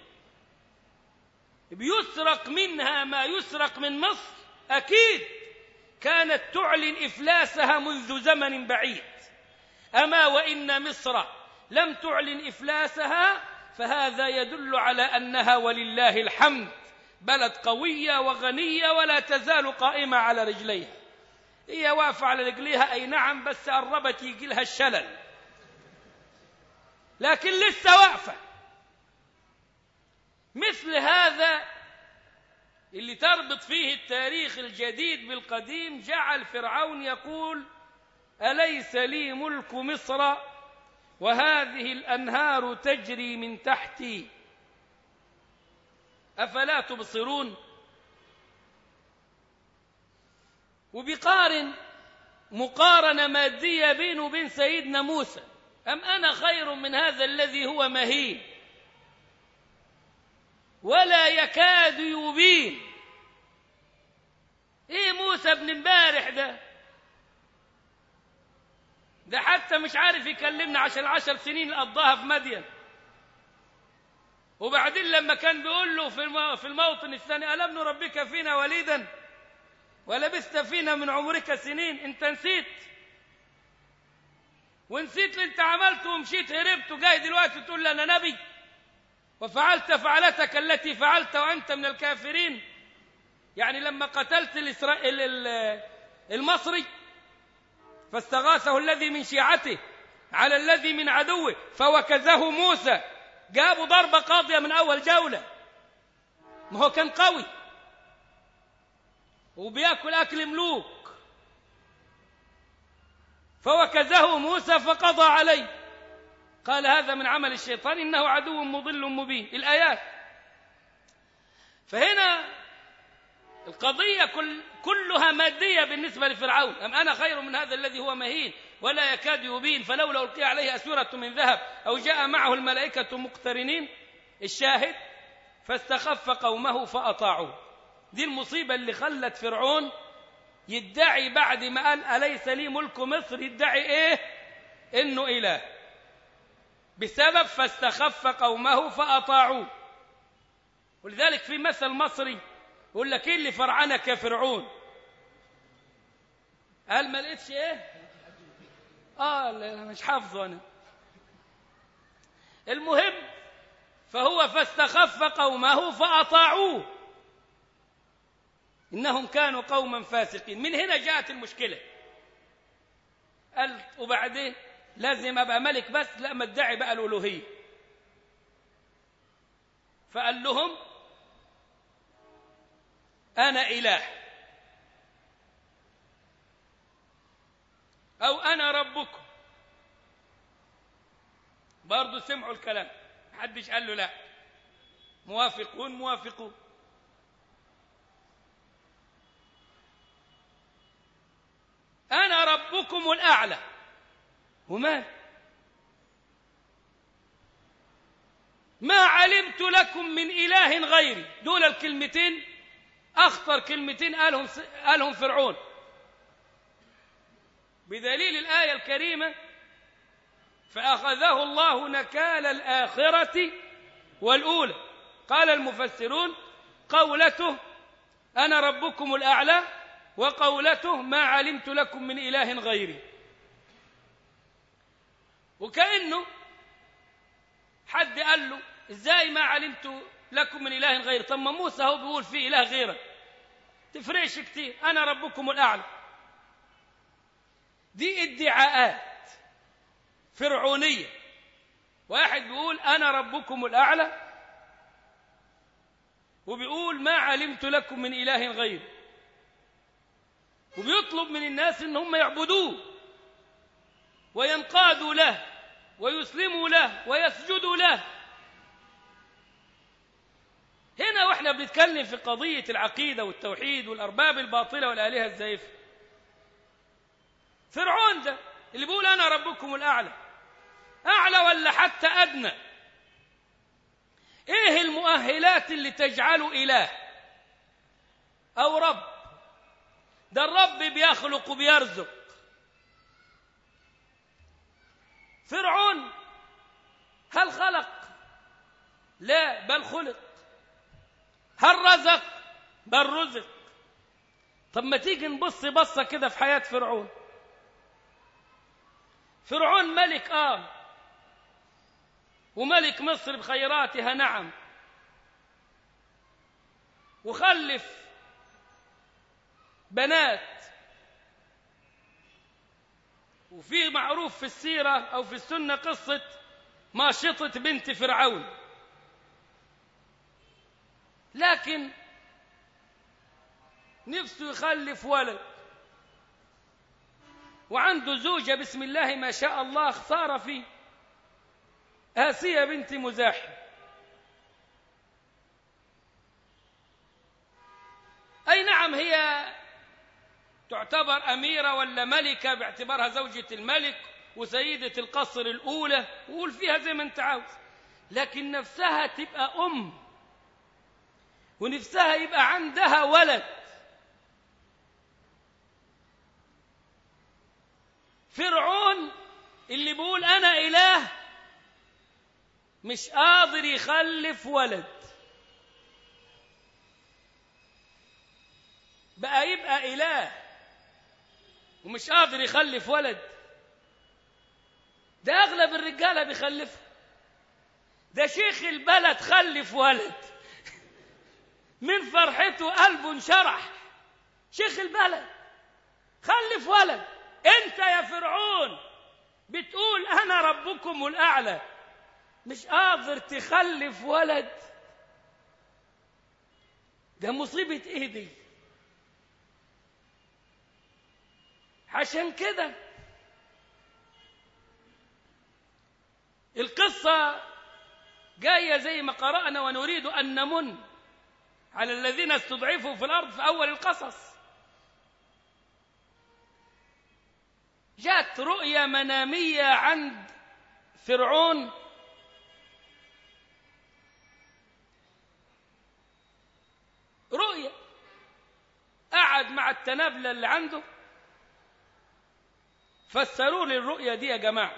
بيسرق منها ما يسرق من مصر أكيد كانت تعلن إفلاسها منذ زمن بعيد. أما وإن مصر لم تعلن إفلاسها فهذا يدل على أنها ولله الحمد بلد قوية وغنية ولا تزال قائمة على رجليها. هي واقفة على رجليها أي نعم، بس قربت يجي لها الشلل، لكن لسه واقفة. مثل هذا اللي تربط فيه التاريخ الجديد بالقديم جعل فرعون يقول: أليس لي ملك مصر وهذه الأنهار تجري من تحتي أفلا تبصرون؟ وبيقارن مقارنة مادية بينه وبين سيدنا موسى: أم أنا خير من هذا الذي هو مهين ولا يكاد يبين. إيه موسى ابن امبارح ده حتى مش عارف يكلمنا عشان 10 سنين قضاها في مدين. وبعدين لما كان بيقول له في الموطن الثاني: ألم نربك فينا وليدا ولبثت فينا من عمرك سنين؟ انت نسيت ونسيت اللي انت عملته ومشيت هربت، وجاي دلوقتي تقول لي انا نبي وفعلت فعلتك التي فعلت وانت من الكافرين. يعني لما قتلت المصري فاستغاثه الذي من شيعته على الذي من عدوه فوكزه موسى، جابوا ضربة قاضية من أول جولة، ما هو كان قوي وبيأكل أكل ملوك، فوكزه موسى فقضى عليه، قال هذا من عمل الشيطان إنه عدو مضل مبين. الآيات. فهنا القضية كلها مادية بالنسبة لفرعون: أم أنا خير من هذا الذي هو مهين ولا يكاد يبين فلولا ألقي عليه أسورة من ذهب أو جاء معه الملائكة مقترنين. الشاهد: فاستخف قومه فأطاعوه. دي المصيبة اللي خلت فرعون يدعي بعد ما قال أليس لي ملك مصر، يدعي إيه؟ إنه إله بسبب فاستخف قومه فأطاعوه. ولذلك في مثل مصري يقول لك إيه اللي فرعنك يا فرعون؟ قال ما لقيتش إيه؟ لا مش حافظه أنا. المهم فهو فاستخف قومه فأطاعوه إنهم كانوا قوما فاسقين. من هنا جاءت المشكلة. قال وبعدين لازم أبقى ملك بس؟ لا، ما ادعي بقى الألوهية. فقال لهم أنا إله أو أنا ربكم. برضو سمعوا الكلام، محدش قال له لا، موافقون موافقون. أنا ربكم الأعلى. وما ما علمت لكم من إله غيري. دول الكلمتين أخطر كلمتين قالهم فرعون، بدليل الآية الكريمة فأخذه الله نكال الآخرة والأولى. قال المفسرون قولته أنا ربكم الأعلى وقولته ما علمت لكم من إله غيري. وكأنه حد قال له إزاي ما علمت لكم من إله غيري؟ طب ما موسى هو بيقول في إله غيره، تفرقش كتير، أنا ربكم الأعلى. دي ادعاءات فرعونية. واحد بيقول أنا ربكم الأعلى وبيقول ما علمت لكم من إله غيره، وبيطلب من الناس إن هم يعبدوه وينقادوا له ويسلموا له ويسجدوا له. هنا واحنا بنتكلم في قضية العقيدة والتوحيد والأرباب الباطلة والآلهة الزائفة. فرعون ده اللي بيقول أنا ربكم الأعلى، أعلى ولا حتى أدنى؟ إيه المؤهلات اللي تجعله إله أو رب؟ ده الرب بيخلق وبيرزق. فرعون هل خلق؟ لا، بل خلق. هل رزق؟ بل رزق. طب ما تيجي نبص بصة كده في حياة فرعون. فرعون ملك وملك مصر بخيراتها نعم، وخلف بنات، وفي معروف في السيرة أو في السنة قصة ماشطة بنت فرعون. لكن نفسه يخلف ولد، وعنده زوجة بسم الله ما شاء الله خسارة فيه، آسية بنت مزاحم. أي نعم هي تعتبر أميرة ولا ملكة باعتبارها زوجة الملك وسيدة القصر الأولى، وقول فيها زي ما انت عاوز، لكن نفسها تبقى أم ونفسها يبقى عندها ولد. فرعون اللي بيقول أنا إله مش قادر يخلف ولد، بقى يبقى إله ومش قادر يخلف ولد؟ ده أغلب الرجالة بيخلفوا. ده شيخ البلد خلف ولد من فرحته قلبه انشرح. شيخ البلد خلف ولد. انت يا فرعون بتقول أنا ربكم الأعلى، مش قادر تخلف ولد؟ ده مصيبة ايه دي؟ عشان كده القصة جاية زي ما قرأنا ونريد أن نمن على الذين استضعفوا في الأرض في أول القصص. جاءت رؤيا منامية عند فرعون رؤيا، قعد مع التنابلة اللي عنده فسروا لي الرؤيا دي يا جماعة،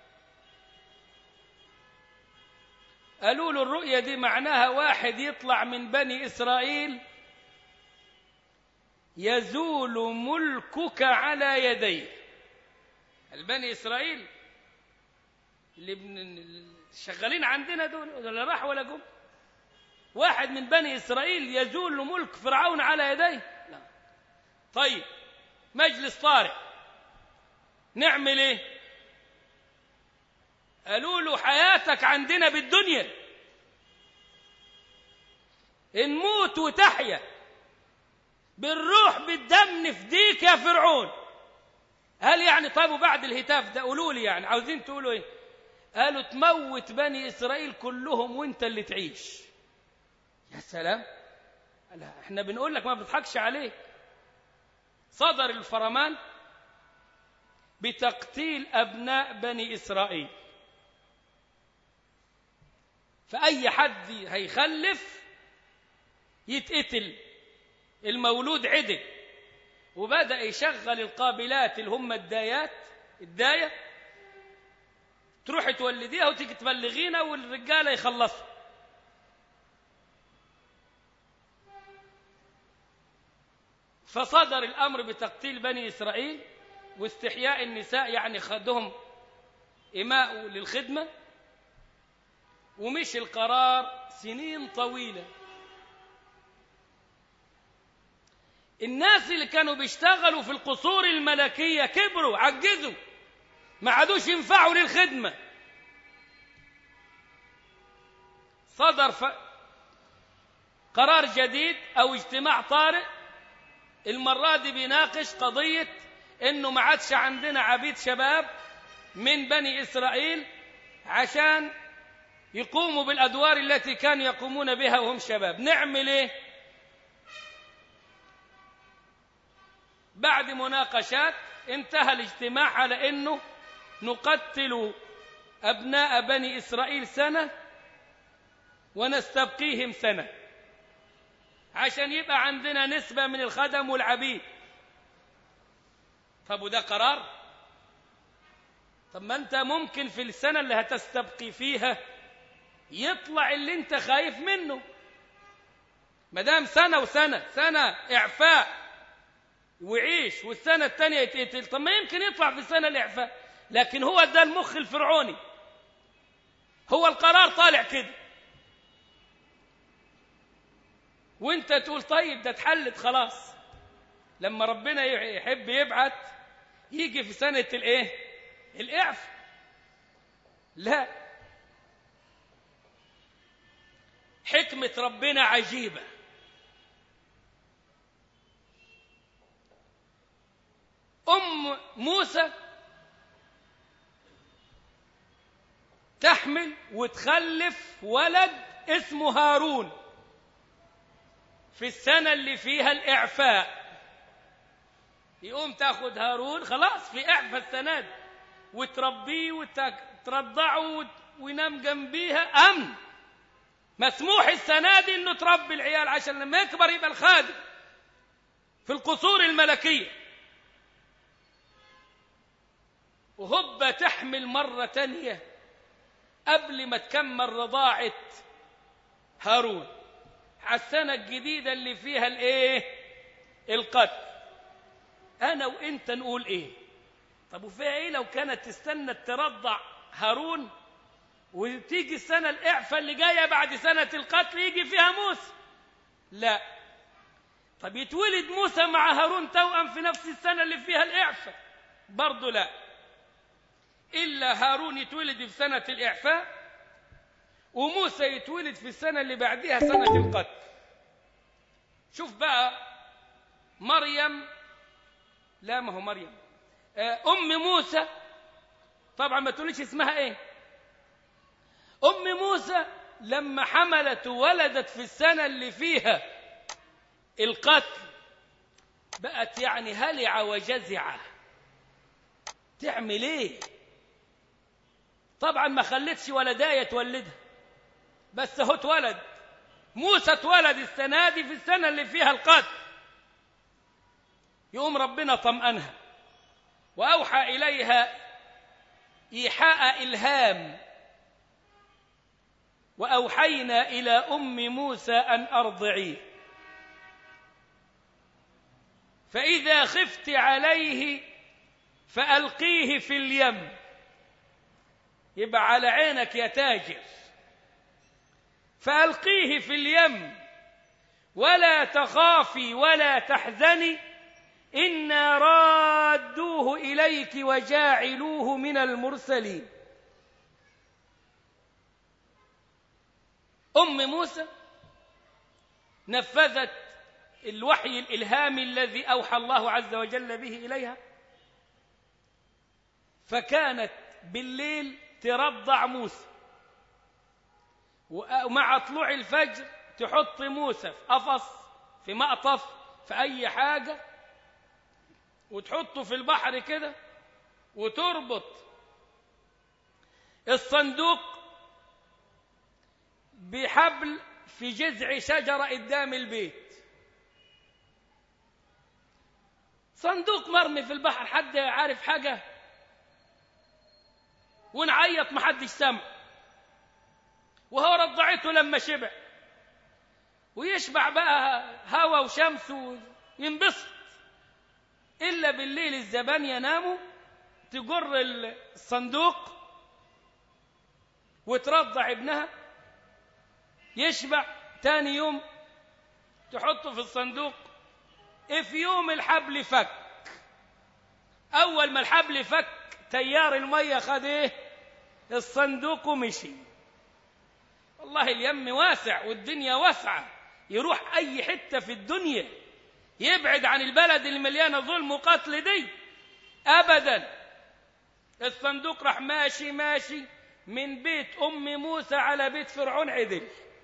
قالوا له الرؤيا دي معناها واحد يطلع من بني إسرائيل يزول ملكك على يديه. البني إسرائيل اللي شغالين عندنا دول ولا راح ولا جم، واحد من بني إسرائيل يزول ملك فرعون على يديه. لا. طيب مجلس طارئ نعمل ايه؟ قالوا له حياتك عندنا بالدنيا، نموت وتحيا، بالروح بالدم نفديك يا فرعون. هل يعني طيب وبعد الهتاف ده قولوا لي يعني عاوزين تقولوا ايه؟ قالوا تموت بني إسرائيل كلهم وانت اللي تعيش. يا سلام، لا احنا بنقول لك ما بنضحكش عليك. صدر الفرمان بتقتيل أبناء بني إسرائيل، فأي حد هيخلف يتقتل، المولود عدل. وبدأ يشغل القابلات اللي هم الداية تروح تولديها وتيجي تبلغينا والرجالة يخلصوا. فصدر الأمر بتقتيل بني إسرائيل واستحياء النساء، يعني خدهم إماء للخدمة. ومش القرار سنين طويلة. الناس اللي كانوا بيشتغلوا في القصور الملكية كبروا عجزوا، ما عادوش ينفعوا للخدمة. صدر قرار جديد أو اجتماع طارئ، المرة دي بيناقش قضية إنه ما عادش عندنا عبيد شباب من بني إسرائيل عشان يقوموا بالأدوار التي كانوا يقومون بها وهم شباب. نعمل إيه؟ بعد مناقشات انتهى الاجتماع على إنه نقتل أبناء بني إسرائيل سنة ونستبقيهم سنة عشان يبقى عندنا نسبة من الخدم والعبيد. طب وده قرار؟ طب ما انت ممكن في السنة اللي هتستبقي فيها يطلع اللي انت خايف منه. مدام سنة وسنة، سنة إعفاء وعيش والسنة الثانية يتقتل، طب ما يمكن يطلع في السنة الإعفاء. لكن هو ده المخ الفرعوني، هو القرار طالع كده، وانت تقول طيب ده اتحلت خلاص. لما ربنا يحب يبعت يجي في سنة الايه؟ الإعفاء. لا، حكمة ربنا عجيبة. أم موسى تحمل وتخلف ولد اسمه هارون في السنة اللي فيها الإعفاء. يقوم تاخد هارون خلاص في إعفاء السنة دي وتربيه وترضعه وينام جنبيها أمن. مسموح السنة دي إنه تربي العيال عشان لما يكبر يبقى الخادم في القصور الملكية. وهب تحمل مرة تانية قبل ما تكمل رضاعة هارون على السنة الجديدة اللي فيها الايه؟ القتل. أنا وإنت نقول إيه؟ طب وفيها إيه لو كانت تستنى ترضع هارون وتيجي السنة الإعفاء اللي جاية بعد سنة القتل يجي فيها موسى؟ لا. طب يتولد موسى مع هارون توأم في نفس السنة اللي فيها الإعفاء؟ برضو لا، إلا هارون يتولد في سنة الإعفاء وموسى يتولد في السنة اللي بعدها سنة القتل. شوف بقى مريم، لا ما هو مريم أم موسى، طبعا ما تقوليش اسمها إيه. أم موسى لما حملت وولدت في السنة اللي فيها القتل بقت يعني هلعة وجزعة، تعمل إيه؟ طبعا ما خلتش ولداية تولدها، بس هو اتولد موسى، اتولد السنة دي في السنة اللي فيها القتل. يقوم ربنا طمأنها وأوحى إليها إيحاء إلهام: وأوحينا إلى أم موسى أن أرضعيه فإذا خفت عليه فألقيه في اليم. يبقى على عينك يا تاجر، فألقيه في اليم ولا تخافي ولا تحزني إنا رادوه إليك وجاعلوه من المرسلين. أم موسى نفذت الوحي الإلهامي الذي أوحى الله عز وجل به إليها، فكانت بالليل ترضع موسى، ومع طلوع الفجر تحط موسى في قفص، في مقطف، في أي حاجة، وتحطه في البحر كده، وتربط الصندوق بحبل في جذع شجرة قدام البيت. صندوق مرمي في البحر، حد عارف حاجة؟ ونعيط محدش سمع، وهو رضعته لما شبع ويشبع بقى هوا وشمس وينبسط. إلا بالليل الزبان يناموا، تجر الصندوق وترضع ابنها، يشبع، تاني يوم تحطه في الصندوق. في يوم الحبل فك، أول ما الحبل فك تيار المية خد إيه؟ الصندوق ومشي. والله اليم واسع والدنيا واسعة، يروح أي حتة في الدنيا، يبعد عن البلد المليانة ظلم وقتل دي أبدا. الصندوق راح ماشي ماشي من بيت أم موسى على بيت فرعون عدل.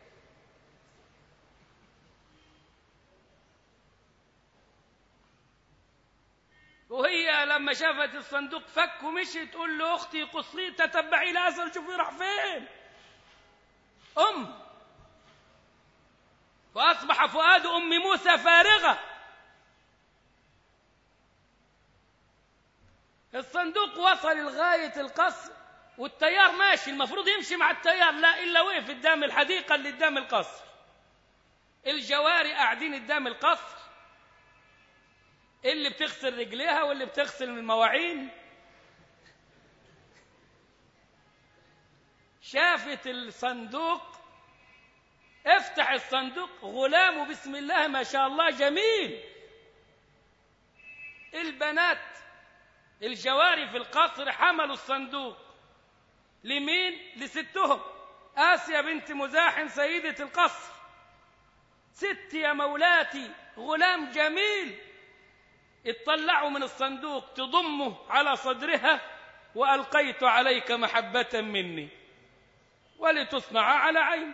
وهي لما شافت الصندوق فك ومشي تقول له: أختي قصي تتبعي الأثر شوفي راح فين. وأصبح فؤاد أم موسى فارغة. الصندوق وصل لغاية القصر والتيار ماشي، المفروض يمشي مع التيار، لا، إلا وقف قدام الحديقة اللي قدام القصر. الجواري قاعدين قدام القصر، اللي بتغسل رجليها واللي بتغسل المواعين. شافت الصندوق، افتح الصندوق، غلام بسم الله ما شاء الله جميل. البنات الجواري في القصر حملوا الصندوق لمين؟ لستهم آسيا بنت مزاحم سيدة القصر. ست يا مولاتي، غلام جميل. اطلعوا من الصندوق، تضمه على صدرها: وألقيت عليك محبة مني ولتصنع على عين.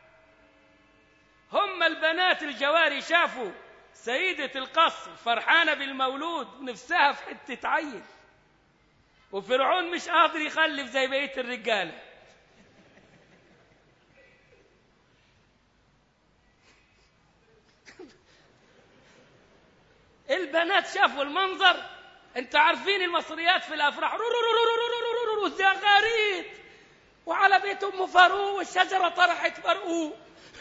هم البنات الجواري شافوا سيدة القصر فرحانة بالمولود، نفسها في حتة عيل، وفرعون مش قادر يخلف زي بقية الرجالة. البنات شافوا المنظر. انت عارفين المصريات في الافراح زغاريت، وعلى بيت ام فاروق والشجره طرحت فرقوق.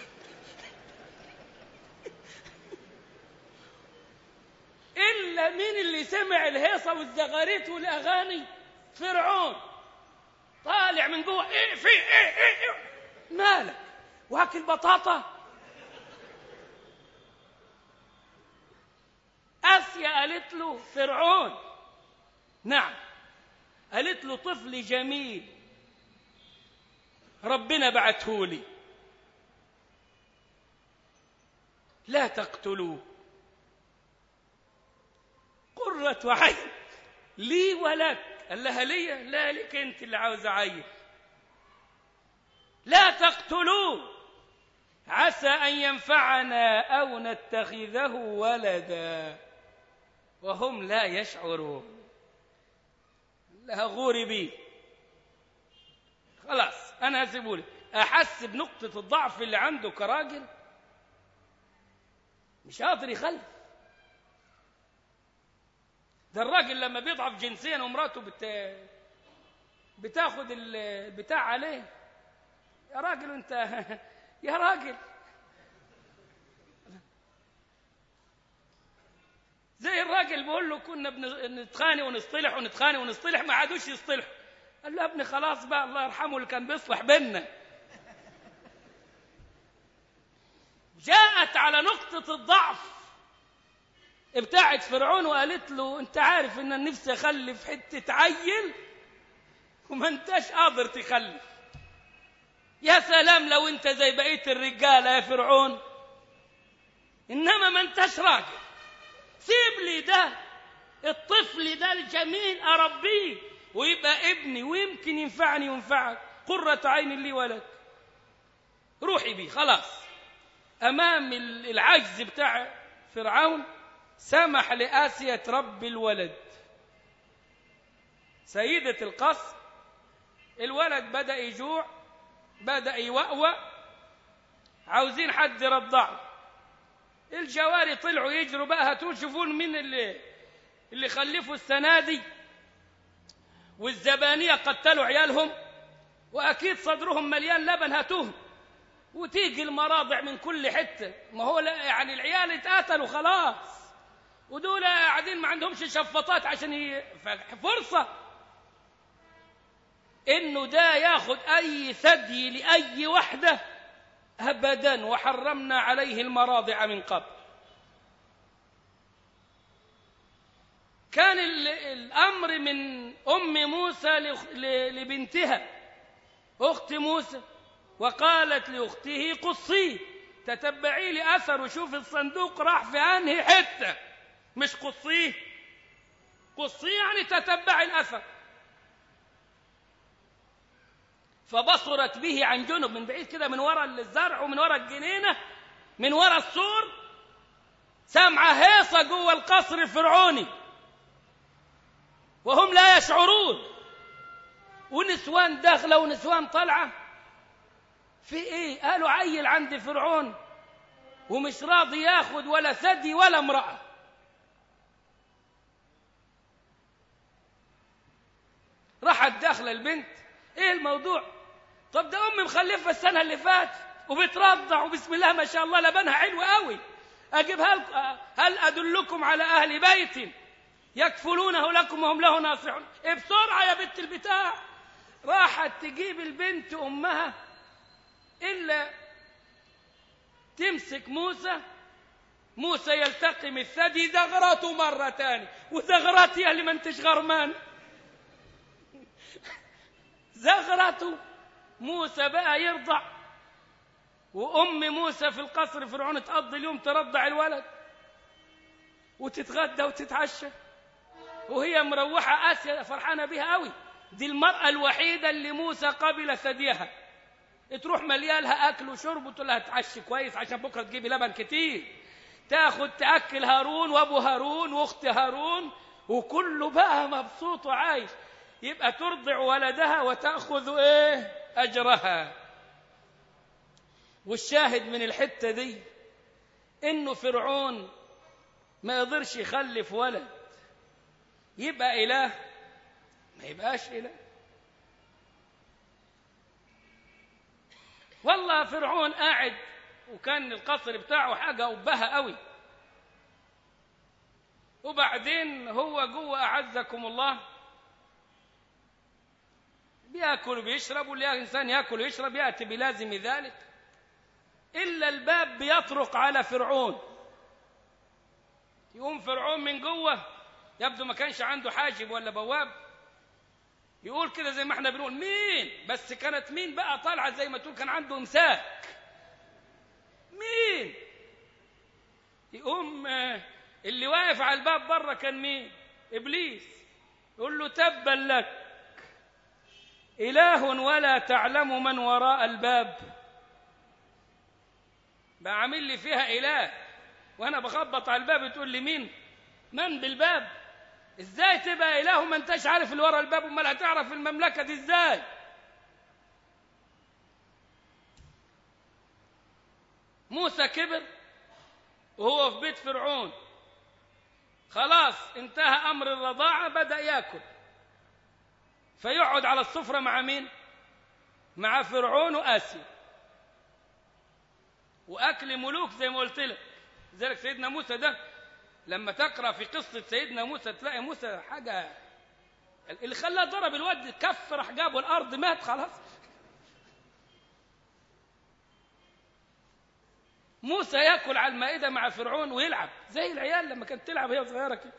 الا مين اللي سمع الهيصه والزغاريت والاغاني؟ فرعون طالع من جوه: ايه في ايه مالك واكل بطاطا؟ آسيا قالت له: فرعون. نعم، قالت له: طفل جميل ربنا بعته لي، لا تقتلوه، قرة عين لي ولك. قال لها: ليه؟ لا، لك انت اللي عاوز عين. لا تقتلوه عسى أن ينفعنا أو نتخذه ولدا وهم لا يشعرون. لها غوري بيه، خلاص أنا هسيبه لك. أحس بنقطة الضعف اللي عنده كراجل، مش قادر يخلف. ده الراجل لما بيضعف جنسيا ومراته بتاخد البتاع عليه. يا راجل انت يا راجل، زي الراجل بيقول له كنا بنتخانق ونصطلح ونتخانق ونصطلح، ما عادوش يصطلحوا. قال له يا ابني خلاص بقى، الله يرحمه اللي كان بيصلح بيننا. جاءت على نقطة الضعف بتاعت فرعون وقالت له انت عارف ان نفسي اخلف حتة عيل وما انتش قادر تخلف. يا سلام لو انت زي بقية الرجالة يا فرعون، انما ما انتش راجل. سيب لي ده الطفل ده الجميل اربيه ويبقى ابني ويمكن ينفعني وينفعك، قرة عين لي ولك. روحي بيه خلاص. امام العجز بتاع فرعون سمح لآسيا رب الولد سيدة القصر. الولد بدأ يجوع، بدأ يوأوأ، عاوزين حد يرضعه. الجواري طلعوا يجروا بقى، هاتوا شوفون مين اللي خلفوا السنة دي. والزبانية قتلوا عيالهم وأكيد صدرهم مليان لبن، هاتوهم. وتيجي المراضع من كل حتة، ما هو يعني العيال اتقتلوا خلاص، ودول قاعدين ما عندهمش شفاطات عشان فرصة إنه ده ياخد أي ثدي لأي وحدة أبدا. وحرمنا عليه المراضع من قبل. كان الأمر من أم موسى لبنتها أخت موسى، وقالت لأخته قصيه، تتبعي لي أثر وشوف الصندوق راح في أنهي حتة، مش قصيه. قصيه يعني تتبعي الأثر. فبصرت به عن جنب، من بعيد كده، من وراء الزرع ومن وراء الجنينة، من وراء السور، سمع هيصة جوه القصر الفرعوني وهم لا يشعرون، ونسوان داخلة ونسوان طالعة. في ايه؟ قالوا عيل عند فرعون ومش راضي ياخد ولا ثدي ولا امرأة. راحت داخلة البنت، ايه الموضوع؟ طب ده امي مخلفة السنة اللي فاتت وبترضع وبسم الله ما شاء الله لبنها حلو قوي، اجيبها لكم. هل ادلكم على اهل بيت يكفلونه لكم وهم له ناصحون؟ إيه بسرعة يا بنت البتاع. راحت تجيب البنت امها إلا تمسك موسى يلتقم الثدي، زغرته مرة تاني، وزغرت يا اللي ما انتش غرمان. زغرته. موسى بقى يرضع، وأم موسى في القصر فرعون تقضي اليوم ترضع الولد وتتغدى وتتعشى، وهي مروحة آسيا فرحانة بها قوي. دي المرأة الوحيدة اللي موسى قبل ثديها. تروح مليالها أكل وشرب وتقول لها تعشي كويس عشان بكرة تجيبي لبن كتير. تاخد تأكل هارون وأبو هارون وأخت هارون وكله بقى مبسوط وعايش. يبقى ترضع ولدها وتأخذ إيه؟ أجرها. والشاهد من الحتة دي إنه فرعون ما يقدرش يخلف ولد يبقى إله، ما يبقاش إله. والله فرعون قاعد وكان القصر بتاعه حاجة أبها قوي، وبعدين هو جوه أعزكم الله بيأكل وبيشرب، واللي إنسان يأكل ويشرب يأتي بلازم ذلك، إلا الباب بيطرق على فرعون. يقوم فرعون من جوه، يبدو ما كانش عنده حاجب ولا بواب، يقول كده زي ما احنا بنقول مين، بس كانت مين بقى طالعة زي ما تقول كان عنده امساك. مين؟ يقوم اللي واقف على الباب بره كان مين؟ إبليس. يقول له تبا لك إله ولا تعلم من وراء الباب. بقى عامل لي فيها إله وأنا بخبط على الباب تقول لي مين؟ من بالباب؟ إزاي تبقى إله وما انتش عارف اللي وراء الباب؟ وما لا تعرف المملكة دي إزاي؟ موسى كبر وهو في بيت فرعون، خلاص انتهى أمر الرضاعة، بدأ يأكل، فيقعد على السفرة مع مين؟ مع فرعون وآسيا، وأكل ملوك زي ما قلت لك. لذلك سيدنا موسى ده لما تقرأ في قصة سيدنا موسى تلاقي موسى حاجة، اللي خلاه ضرب الواد كف راح جابه الأرض مات خلاص. موسى يأكل على المائدة مع فرعون ويلعب زي العيال لما كانت تلعب هي صغيرة كده،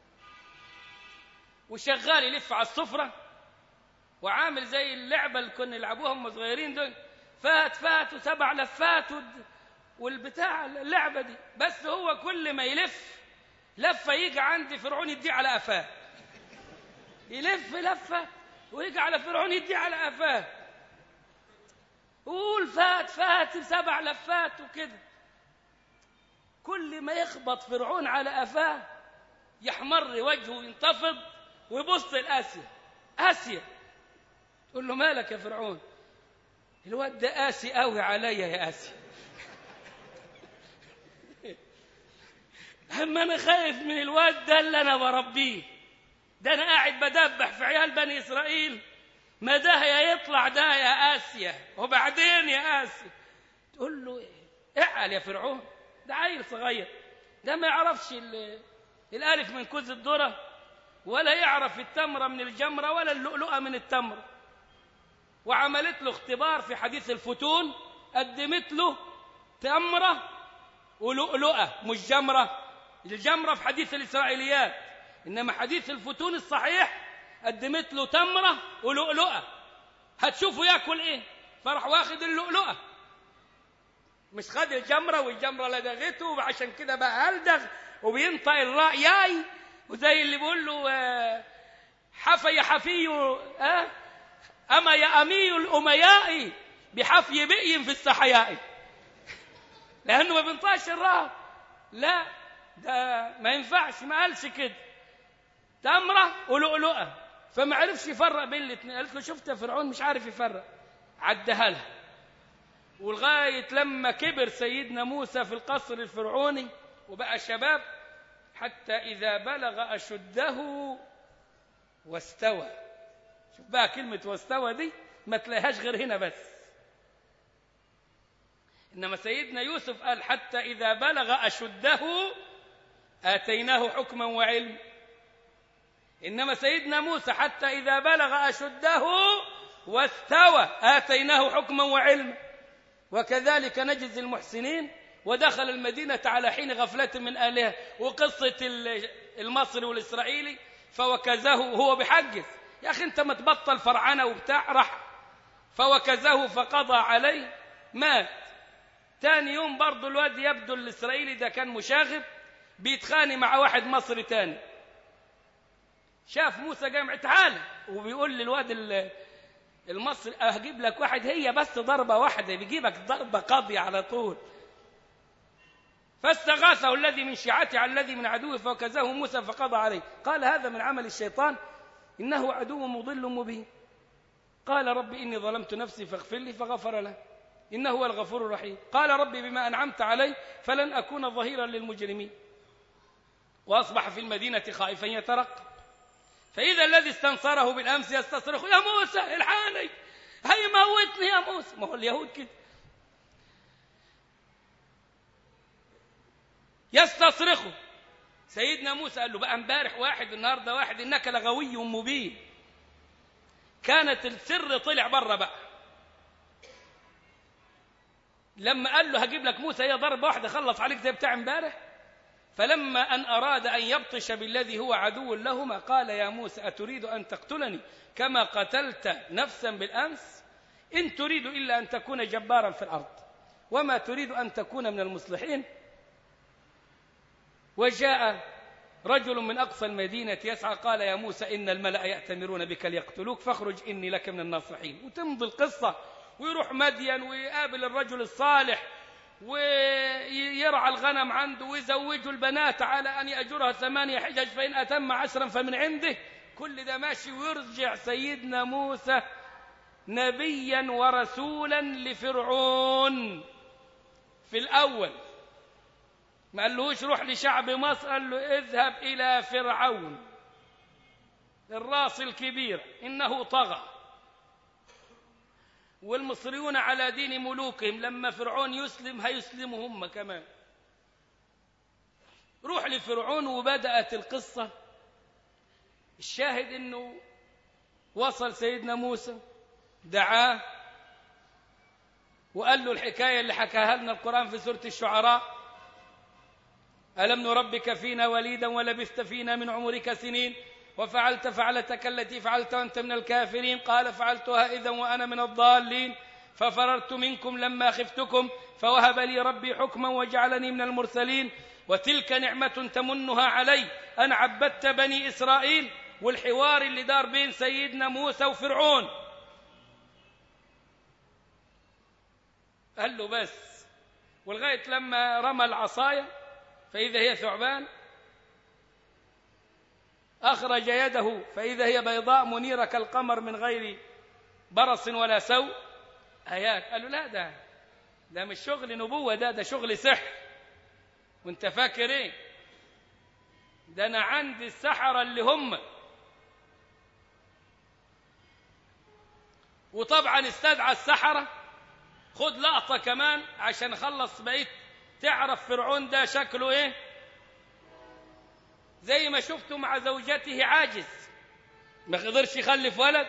وشغال يلف على السفرة وعامل زي اللعبة اللي كنا يلعبوها هم صغيرين دول، فات وسبع لفات والبتاع اللعبة دي. بس هو كل ما يلف لفة يجي عند فرعون يدي على قفاه، يلف لفة ويجي على فرعون يدي على قفاه، وقول فات 7 لفات وكده. كل ما يخبط فرعون على قفاه يحمر وجهه وينتفض ويبص لآسيا. آسيا تقول له مالك يا فرعون؟ الواد ده قاسي قوي عليا يا آسيا. أما أنا خايف من الواد ده اللي أنا بربيه، ده أنا قاعد بدبح في عيال بني إسرائيل، ما ده يطلع ده يا آسيا، وبعدين يا آسيا. تقول له اعقل يا فرعون، ده عيل صغير، ده ما يعرفش الألف من كوز الذرة، ولا يعرف التمرة من الجمرة، ولا اللؤلؤة من التمرة. وعملت له اختبار في حديث الفتون، قدمت له تمرة ولؤلؤة مش جمرة. الجمرة في حديث الإسرائيليات، إنما حديث الفتون الصحيح قدمت له تمرة ولؤلؤة. هتشوفوا يأكل إيه؟ فرح واخد اللؤلؤة، مش خد الجمرة، والجمرة لدغته، وعشان كده بقى هلدغ وبينطق الراء ياي، وزي اللي بيقول له حفي يا حفي أما يا أمي الأمياء بحفي بئي في السحياء، لأنه ما بينطقش الراء. لا ده ما ينفعش، ما قالش كده، تمرة ولؤلؤة. فما عرفش يفرق بين الاثنين. قالت له شفت يا فرعون مش عارف يفرق، عدها لها. ولغاية لما كبر سيدنا موسى في القصر الفرعوني وبقى شباب، حتى إذا بلغ أشده واستوى. شوف بقى كلمة واستوى دي ما تلاقيهاش غير هنا بس. إنما سيدنا يوسف قال حتى إذا بلغ أشده آتيناه حكما وعلم. إنما سيدنا موسى حتى إذا بلغ أشده واستوى آتيناه حكما وعلما. وكذلك نجزي المحسنين. ودخل المدينة على حين غفلة من أهلها. وقصة المصري والإسرائيلي فوكزه هو بحجز، يا أخي أنت ما تبطل فرعنة وبتاع، راح فوكزه فقضى عليه مات. تاني يوم برضو الواد يبدو الإسرائيلي ده كان مشاغب بيتخاني مع واحد مصري تاني، شاف موسى جامع تعالى، وبيقول للواد المصري هجيب لك واحد، هي بس ضربة واحدة بيجيبك ضربة قاضية على طول. فاستغاثه الذي من شيعته على الذي من عدوه فوكزه موسى فقضى عليه. قال هذا من عمل الشيطان إنه عدو مضل مبين. قال رب إني ظلمت نفسي فاغفر لي فغفر له إنه هو الغفور الرحيم. قال رب بما أنعمت علي فلن أكون ظهيرا للمجرمين. وأصبح في المدينة خائفا يترقب، فإذا الذي استنصره بالأمس يستصرخ يا موسى الحقني، هي موتني يا موسى. ما هو اليهود كده يستصرخوا. سيدنا موسى قال له بقى امبارح واحد النهارده واحد، إنك لغوي مبين. كانت السر طلع بره بقى لما قال له هجيب لك موسى هي ضربة واحدة خلص عليك زي بتاع امبارح. فلما أن أراد أن يبطش بالذي هو عدو لهما قال يا موسى أتريد أن تقتلني كما قتلت نفسا بالأمس؟ إن تريد إلا أن تكون جبارا في الأرض وما تريد أن تكون من المصلحين. وجاء رجل من أقصى المدينة يسعى قال يا موسى إن الملأ يأتمرون بك ليقتلوك فاخرج إني لك من الناصحين. وتمضي القصة ويروح مدين ويقابل الرجل الصالح ويرعى الغنم عنده ويزوجه البنات على أن يأجرها 8 حجج فإن أتم 10 فمن عنده. كل ده ماشي ويرجع سيدنا موسى نبيا ورسولا لفرعون في الأول. ما قالهوش روح لشعب مصر، قال له اذهب إلى فرعون الراس الكبير إنه طغى. والمصريون على دين ملوكهم، لما فرعون يسلم هيسلموا هم كمان. روح لفرعون. وبدأت القصة. الشاهد إنه وصل سيدنا موسى، دعاه وقال له الحكاية اللي حكاها لنا القرآن في سورة الشعراء: ألم نربك فينا وليدا ولبثت فينا من عمرك سنين وفعلت فعلتك التي فعلت وأنت من الكافرين. قال فعلتها إذا وأنا من الضالين ففررت منكم لما خفتكم فوهب لي ربي حكما وجعلني من المرسلين وتلك نعمة تمنها علي أن عبدت بني إسرائيل. والحوار اللي دار بين سيدنا موسى وفرعون، قال له بس. ولغاية لما رمى العصاية فإذا هي ثعبان، أخرج يده فإذا هي بيضاء منيرة كالقمر من غير برص ولا سوء. آيات. قال له لا، ده مش شغل نبوة، ده شغل سحر. وانت فاكر ايه؟ ده أنا عندي السحرة اللي هم. وطبعا استدعى السحرة. خد لقطة كمان عشان خلص بقيت تعرف فرعون ده شكله ايه. زي ما شفتوا مع زوجته عاجز، ما قدرش يخلف ولد.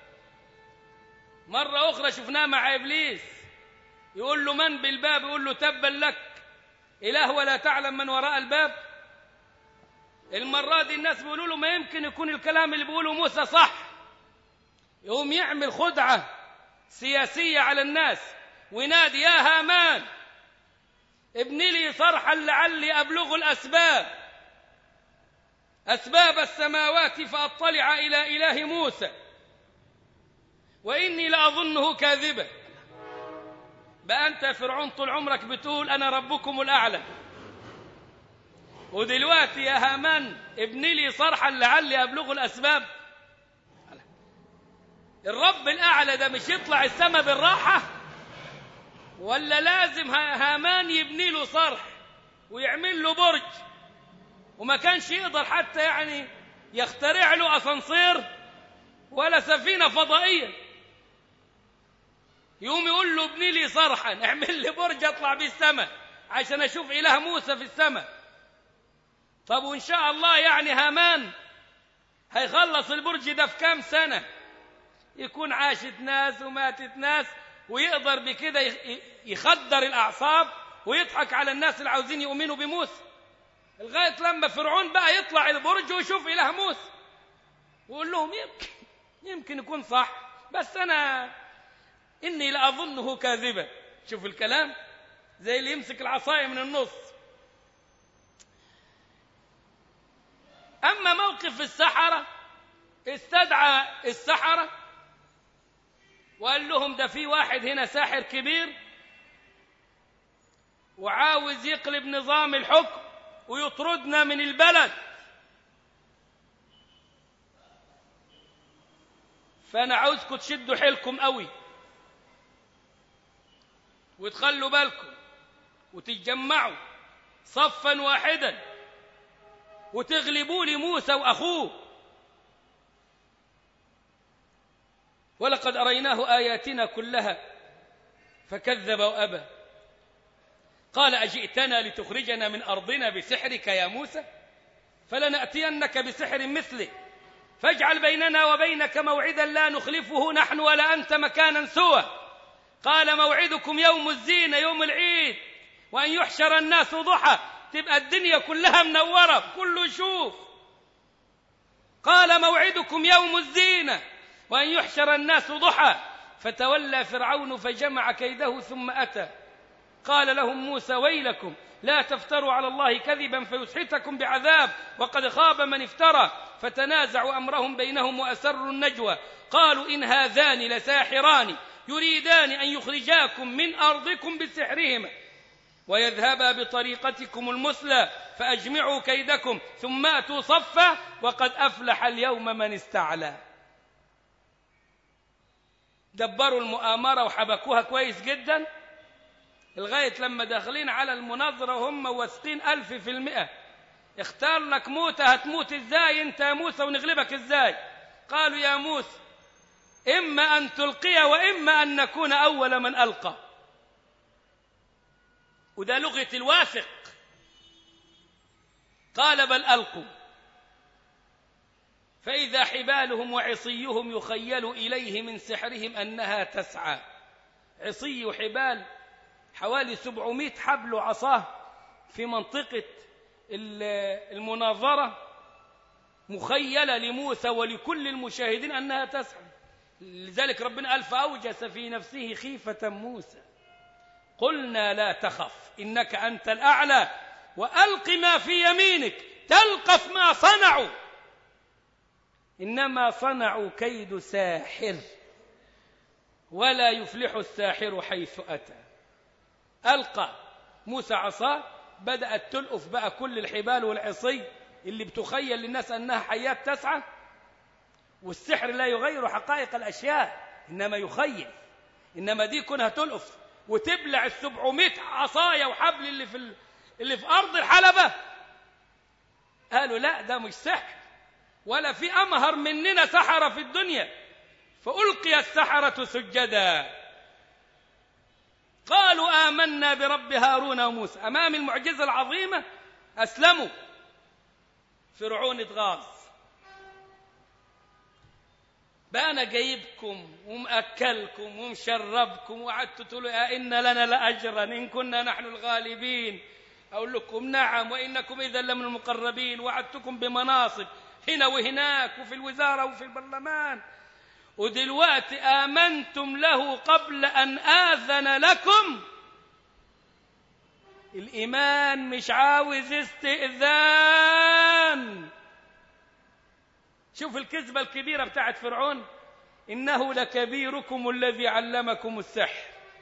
مرة أخرى شفناه مع إبليس، يقول له من بالباب؟ يقول له تبا لك إله ولا تعلم من وراء الباب. المرة دي الناس بيقولوا له ما يمكن يكون الكلام اللي بيقوله موسى صح. يقوم يعمل خدعة سياسية على الناس وينادي يا هامان ابن لي صرحا لعلي أبلغ أسباب السماوات فأطلع إلى إله موسى وإني لأظنه كاذبا. بقى أنت فرعون طول عمرك بتقول أنا ربكم الأعلى، ودلوقتي يا هامان ابن لي صرحا لعلي أبلغ الأسباب. الرب الأعلى ده مش يطلع السماء بالراحة؟ ولا لازم هامان يبني له صرح ويعمل له برج؟ وما كانش يقدر حتى يعني يخترع له أسانسير ولا سفينة فضائية. يقوم يقول له ابني لي صرحا، اعمل لي برج اطلع بيه السماء عشان اشوف إله موسى في السماء. طب وإن شاء الله يعني هامان هيخلص البرج ده في كام سنة؟ يكون عاشت ناس وماتت ناس، ويقدر بكده يخدر الأعصاب ويضحك على الناس اللي عاوزين يؤمنوا بموسى، لغاية لما فرعون بقى يطلع البرج ويشوف إله موسى ويقول لهم يمكن يكون صح، بس أنا إني لأظنه كاذبا. شوف الكلام زي اللي يمسك العصاية من النص. أما موقف السحرة، استدعى السحرة وقال لهم ده في واحد هنا ساحر كبير وعاوز يقلب نظام الحكم ويطردنا من البلد، فأنا عاوزكم تشدوا حيلكم قوي وتخلوا بالكم وتتجمعوا صفا واحدا وتغلبوا لي موسى وأخوه. ولقد أريناه آياتنا كلها فكذب وأبى. قال أجئتنا لتخرجنا من أرضنا بسحرك يا موسى؟ فلنأتينك بسحر مثله فاجعل بيننا وبينك موعدا لا نخلفه نحن ولا أنت مكانا سوى. قال موعدكم يوم الزينة، يوم العيد، وأن يحشر الناس ضحى، تبقى الدنيا كلها منورة كله يشوف. قال موعدكم يوم الزينة وأن يحشر الناس ضحى. فتولى فرعون فجمع كيده ثم أتى. قال لهم موسى ويلكم لا تفتروا على الله كذبا فيسحتكم بعذاب وقد خاب من افترى. فتنازعوا أمرهم بينهم وأسروا النجوى. قالوا إن هذان لساحران يريدان أن يخرجاكم من أرضكم بسحرهما ويذهبا بطريقتكم المثلى فأجمعوا كيدكم ثم أتوا صفا وقد أفلح اليوم من استعلى. دبروا المؤامرة وحبكوها كويس جدا لغاية لما داخلين على المناظرة وهم واثقين 1000%. اختار لك موتى، هتموت ازاي انت يا موسى ونغلبك ازاي؟ قالوا يا موسى إما أن تلقي وإما أن نكون أول من ألقى. وده لغة الواثق. قال بل ألقوا فإذا حبالهم وعصيهم يخيل إليه من سحرهم أنها تسعى. عصي وحبال حوالي 700 حبل وعصاه في منطقة المناظرة، مخيلة لموسى ولكل المشاهدين أنها تسعى. لذلك ربنا قال فأوجس في نفسه خيفة موسى قلنا لا تخف إنك أنت الأعلى وألق ما في يمينك تلقف ما صنعوا إنما صنعوا كيد ساحر ولا يفلح الساحر حيث أتى. ألقى موسى عصاه، بدأت تلقف بقى كل الحبال والعصي اللي بتخيل للناس أنها حيات تسعى. والسحر لا يغير حقائق الأشياء إنما يخيل. إنما دي كونها تلقف وتبلع 700 عصاية وحبل اللي في أرض الحلبة، قالوا لا ده مش سحر ولا في أمهر مننا سحرة في الدنيا. فألقي السحرة سجدا قالوا آمنا برب هارون وموسى. أمام المعجزة العظيمة أسلموا. فرعون اتغاظ، بقى أنا جايبكم ومأكلكم ومشربكم وقعدتوا تقولوا إن لنا لأجرا إن كنا نحن الغالبين. أقول لكم نعم وإنكم إذا لمن المقربين. وعدتكم بمناصب هنا وهناك وفي الوزارة وفي البرلمان، ودلوقتي آمنتم له قبل أن آذن لكم. الإيمان مش عاوز استئذان. شوف الكذبة الكبيرة بتاعت فرعون، إنه لكبيركم الذي علمكم السحر.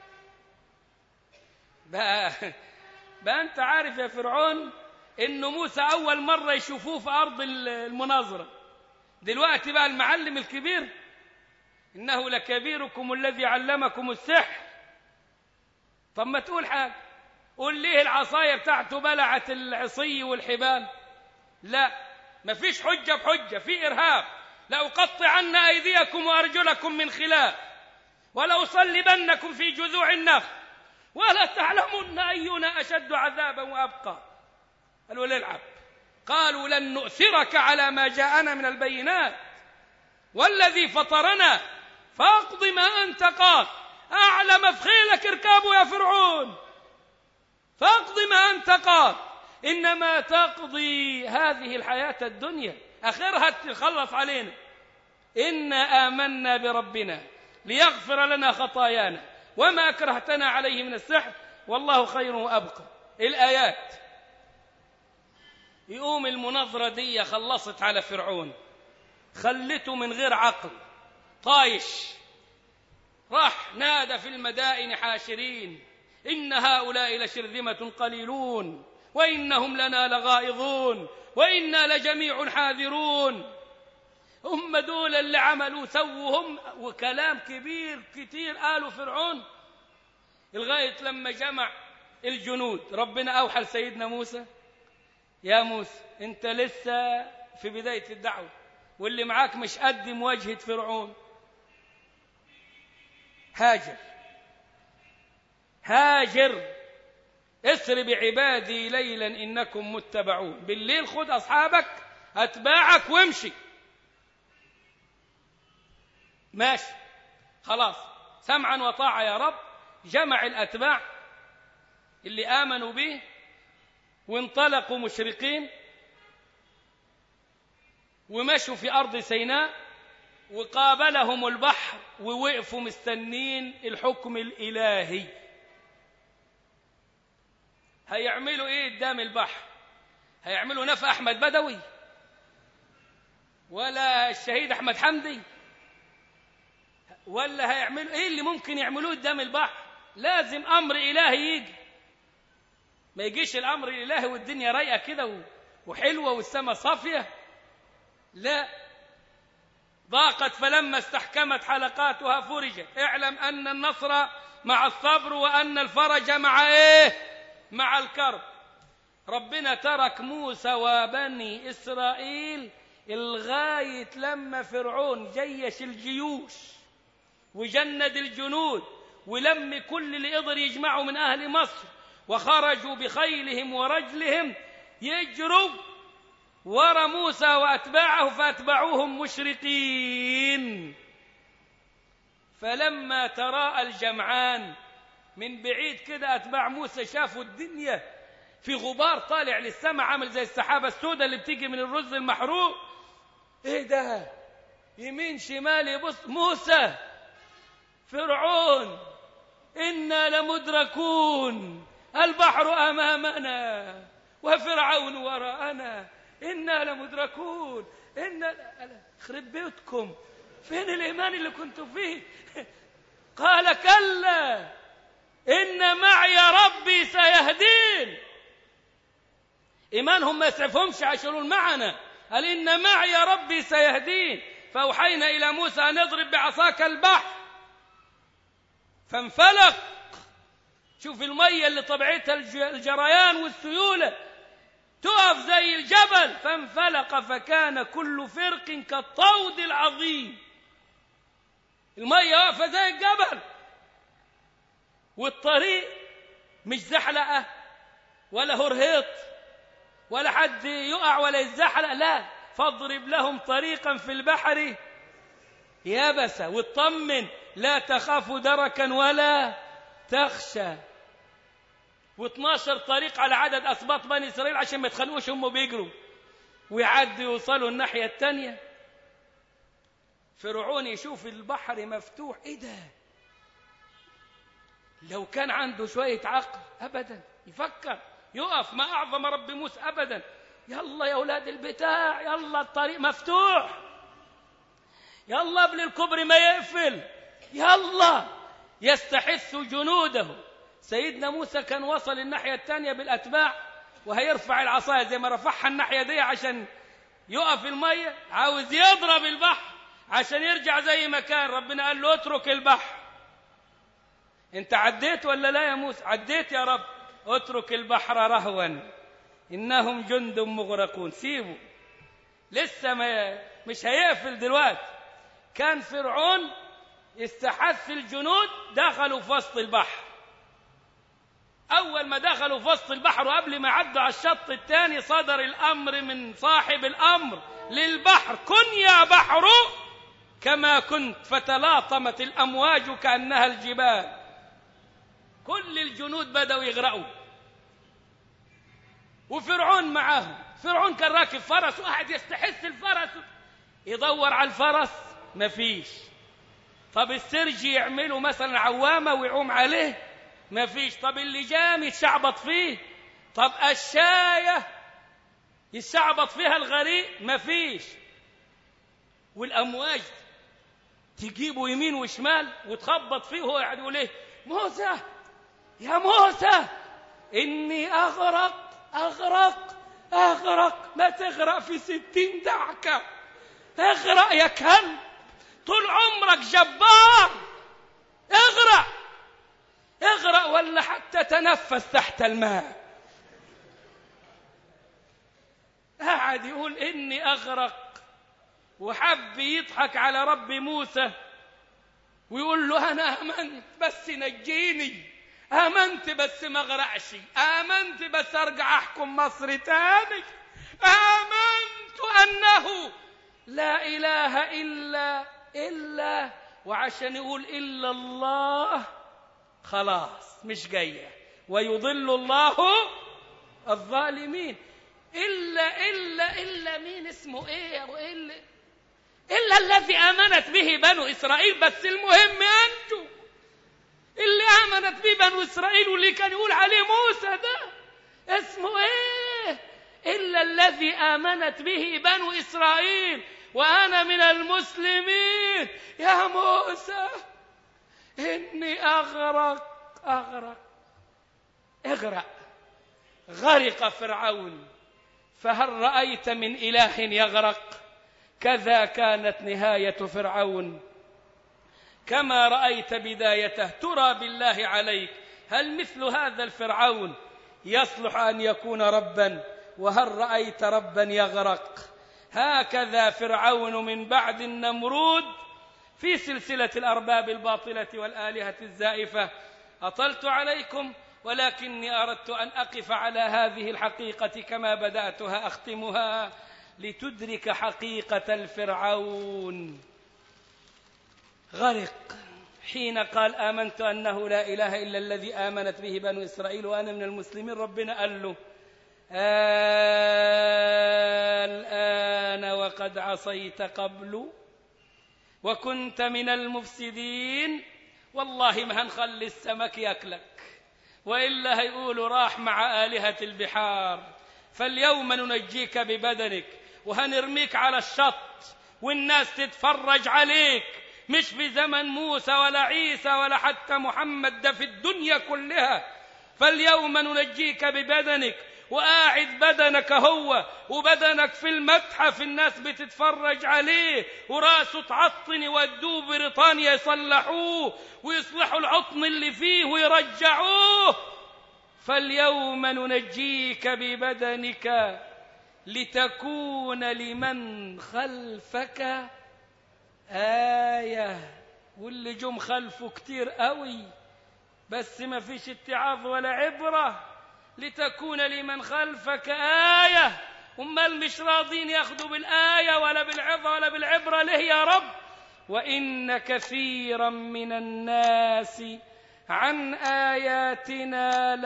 بقى أنت عارف يا فرعون إنه موسى أول مرة يشوفوه في أرض المناظرة، دلوقتي بقى المعلم الكبير إنه لكبيركم الذي علمكم السحر. طب ما تقول حاجة، قول ليه العصاية بتاعته بلعت العصي والحبال؟ لا، ما فيش حجة بحجة، في إرهاب. لأقطعن أيديكم وأرجلكم من خلاف ولأصلبنكم في جذوع النخل ولا تعلمن أينا أشد عذابا وأبقى. قالوا العب. قالوا لن نؤثرك على ما جاءنا من البينات والذي فطرنا فاقض ما أنت قاض. أعلى مفخيلك اركابه يا فرعون، فاقض ما أنت قاض. إنما تقضي هذه الحياة الدنيا، آخرها تخلص علينا. إنا آمنا بربنا ليغفر لنا خطايانا وما أكرهتنا عليه من السحر والله خير وأبقى. الآيات. يقوم المناظرة دي خلصت على فرعون، خلته من غير عقل طايش. راح نادى في المدائن حاشرين إن هؤلاء لشرذمة قليلون وإنهم لنا لغائظون وإنا لجميع حاذرون. هم دول اللي عملوا سووا هم. وكلام كبير كتير قالوا فرعون، لغاية لما جمع الجنود. ربنا أوحى لسيدنا موسى يا موسى أنت لسه في بداية الدعوة واللي معاك مش قد مواجهة فرعون. هاجر اسر بعبادي ليلا إنكم متبعون. بالليل خد أصحابك أتباعك وامشي. ماشي خلاص، سمعا وطاعة يا رب. جمع الأتباع اللي آمنوا به وانطلقوا مشرقين ومشوا في أرض سيناء، وقابلهم البحر ووقفوا مستنين الحكم الإلهي. هيعملوا إيه قدام البحر؟ هيعملوا نفى أحمد بدوي ولا الشهيد أحمد حمدي؟ ولا هيعملوا إيه اللي ممكن يعملوه قدام البحر؟ لازم أمر إلهي يجي. ما يجيش الأمر الإلهي والدنيا رايقة كده وحلوة والسماء صافية. لا، ضاقت فلما استحكمت حلقاتها فرجت. اعلم أن النصر مع الصبر وأن الفرج مع مع الكرب. ربنا ترك موسى وبني إسرائيل لغاية لما فرعون جيش الجيوش وجند الجنود ولم كل اللي قدر يجمعوا من أهل مصر، وخرجوا بخيلهم ورجلهم يجروا ورا موسى وأتباعه فأتبعوهم مشرقين. فلما تراءى الجمعان من بعيد كده أتباع موسى شافوا الدنيا في غبار طالع للسماء عامل زي السحابة السوداء اللي بتيجي من الرز المحروق. ايه ده؟ يمين شمال يبص موسى، فرعون، إنا لمدركون، البحر أمامنا وفرعون وراءنا، إنا لمدركون، خرب بيتكم، فين الإيمان اللي كنتوا فيه؟ قال كلا إن معي ربي سيهدين. إيمانهم ما يسعفهمش عشان يقولوا معنا، قال إن معي ربي سيهدين. فأوحينا إلى موسى أن اضرب بعصاك البحر فانفلق. شوف المية اللي طبيعتها الجريان والسيولة، تقف زي الجبل. فانفلق فكان كل فرق كالطود العظيم. المية واقفة زي الجبل، والطريق مش زحلقة ولا هرهيط ولا حد يقع ولا يزحلق، لا، فاضرب لهم طريقا في البحر يابسة واطمن لا تخاف دركا ولا تخشى. و12 طريق على عدد أسباط بني إسرائيل عشان ما يتخانقوش هم بيجروا ويعدوا يوصلوا الناحية التانية. فرعون يشوف البحر مفتوح، ايه ده؟ لو كان عنده شوية عقل أبدا يفكر يقف، ما أعظم رب موسى أبدا. يلا يا أولاد البتاع، يلا الطريق مفتوح، يلا قبل الكبر ما يقفل، يلا. يستحث جنوده. سيدنا موسى كان وصل الناحية الثانية بالأتباع وهيرفع العصاية زي ما رفعها الناحية دي عشان يقف المية، عاوز يضرب البحر عشان يرجع زي ما كان. ربنا قال له اترك البحر. انت عديت ولا لا يا موسى؟ عديت يا رب. اترك البحر رهوا إنهم جند مغرقون. سيبوا، لسه مش هيقفل دلوقتي. كان فرعون استحث الجنود، دخلوا في وسط البحر. أول ما دخلوا في وسط البحر وقبل ما عدوا على الشط الثاني صدر الأمر من صاحب الأمر للبحر: كن يا بحر كما كنت. فتلاطمت الأمواج كأنها الجبال. كل الجنود بدأوا يغرقوا وفرعون معاهم. فرعون كان راكب فرس وقاعد يستحث الفرس، يدور على الفرس مفيش. طب السرج يعملوا مثلا عوامة ويعوم عليه مفيش. طب اللجام يتشعبط فيه. طب الشاية يتشعبط فيها الغريق مفيش. والأمواج تجيبه يمين وشمال وتخبط فيه وهو قاعد يقول ايه: موسى يا موسى إني أغرق أغرق أغرق. ما تغرق في 60 دعكة، اغرق يا كلب، طول عمرك جبار، اغرق اغرق ولا حتى تنفس تحت الماء. قاعد يقول إني أغرق، وحب يضحك على رب موسى ويقول له: أنا آمنت بس نجيني، آمنت بس ما أغرقش، آمنت بس أرجع أحكم مصر تاني، آمنت أنه لا إله إلا وعشان يقول إلا الله خلاص مش جاية. ويضل الله الظالمين. إلا مين اسمه إيه؟ إلا الذي آمنت به بنو إسرائيل. بس المهم أنتم اللي آمنت به بنو إسرائيل واللي كان يقول عليه موسى ده اسمه إيه؟ إلا الذي آمنت به بنو إسرائيل وأنا من المسلمين. يا موسى إني أغرق اغرق. غرق فرعون، فهل رأيت من إله يغرق؟ كذا كانت نهاية فرعون كما رأيت بدايته. ترى بالله عليك هل مثل هذا الفرعون يصلح أن يكون ربا؟ وهل رأيت ربا يغرق؟ هكذا فرعون من بعد النمرود في سلسلة الأرباب الباطلة والآلهة الزائفة. أطلت عليكم ولكني أردت أن أقف على هذه الحقيقة كما بدأتها أختمها، لتدرك حقيقة الفرعون. غرق حين قال آمنت أنه لا إله إلا الذي آمنت به بنو إسرائيل وأنا من المسلمين. ربنا قال له الآن وقد عصيت قبل وكنت من المفسدين. والله ما هنخلي السمك يأكلك، وإلا هيقولوا راح مع آلهة البحار. فاليوم ننجيك ببدنك وهنرميك على الشط والناس تتفرج عليك، مش في زمن موسى ولا عيسى ولا حتى محمد، ده في الدنيا كلها. فاليوم ننجيك ببدنك، وقاعد بدنك هو وبدنك في المتحف، الناس بتتفرج عليه، وراسه تعطن يودوه بريطانيا يصلحوه ويصلحوا العطن اللي فيه ويرجعوه. فاليوم ننجيك ببدنك لتكون لمن خلفك آية. واللي جم خلفه كتير قوي بس ما فيش اتعاظ ولا عبرة. لتكون لمن خلفك آية. امال مش راضين ياخدوا بالآية ولا بالعظة ولا بالعبرة ليه يا رب؟ وإن كثيرا من الناس عن آياتنا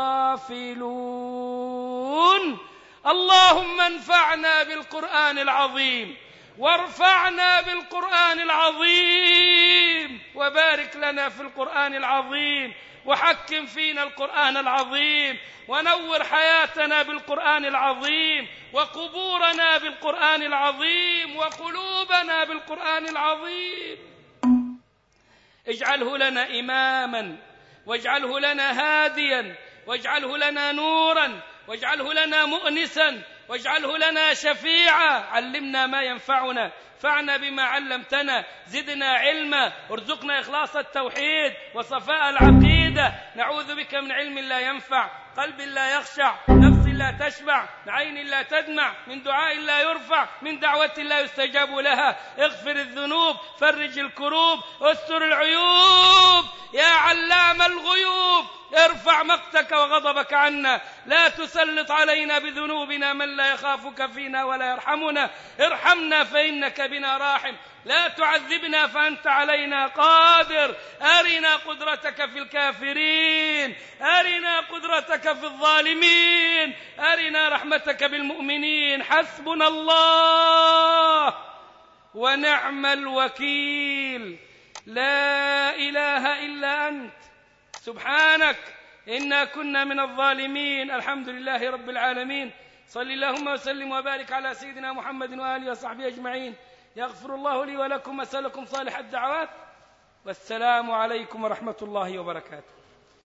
لغافلون. اللهم انفعنا بالقرآن العظيم وارفعنا بالقرآن العظيم، وبارك لنا في القرآن العظيم، وحكم فينا القرآن العظيم، ونور حياتنا بالقرآن العظيم، وقبورنا بالقرآن العظيم، وقلوبنا بالقرآن العظيم. اجعله لنا إماما، واجعله لنا هاديا، واجعله لنا نورا، واجعله لنا مؤنسا، واجعله لنا شفيعا. علمنا ما ينفعنا، انفعنا بما علمتنا، زدنا علما، ارزقنا إخلاص التوحيد وصفاء العقيدة. نعوذ بك من علم لا ينفع، قلب لا يخشع، نفس لا تشبع، عين لا تدمع، من دعاء لا يرفع، من دعوة لا يستجاب لها. اغفر الذنوب، فرج الكروب، استر العيوب، يا علام الغيوب ارفع مقتك وغضبك عنا. لا تسلط علينا بذنوبنا من لا يخافك فينا ولا يرحمنا. ارحمنا فإنك بنا راحم، لا تعذبنا فأنت علينا قادر. أرنا قدرتك في الكافرين، أرنا قدرتك في الظالمين، أرنا رحمتك بالمؤمنين. حسبنا الله ونعم الوكيل، لا إله إلا أنت، سبحانك إنا كنا من الظالمين. الحمد لله رب العالمين. صل اللهم وسلم وبارك على سيدنا محمد وآله وصحبه أجمعين. يغفر الله لي ولكم وسألكم صالح الدعوات، والسلام عليكم ورحمة الله وبركاته.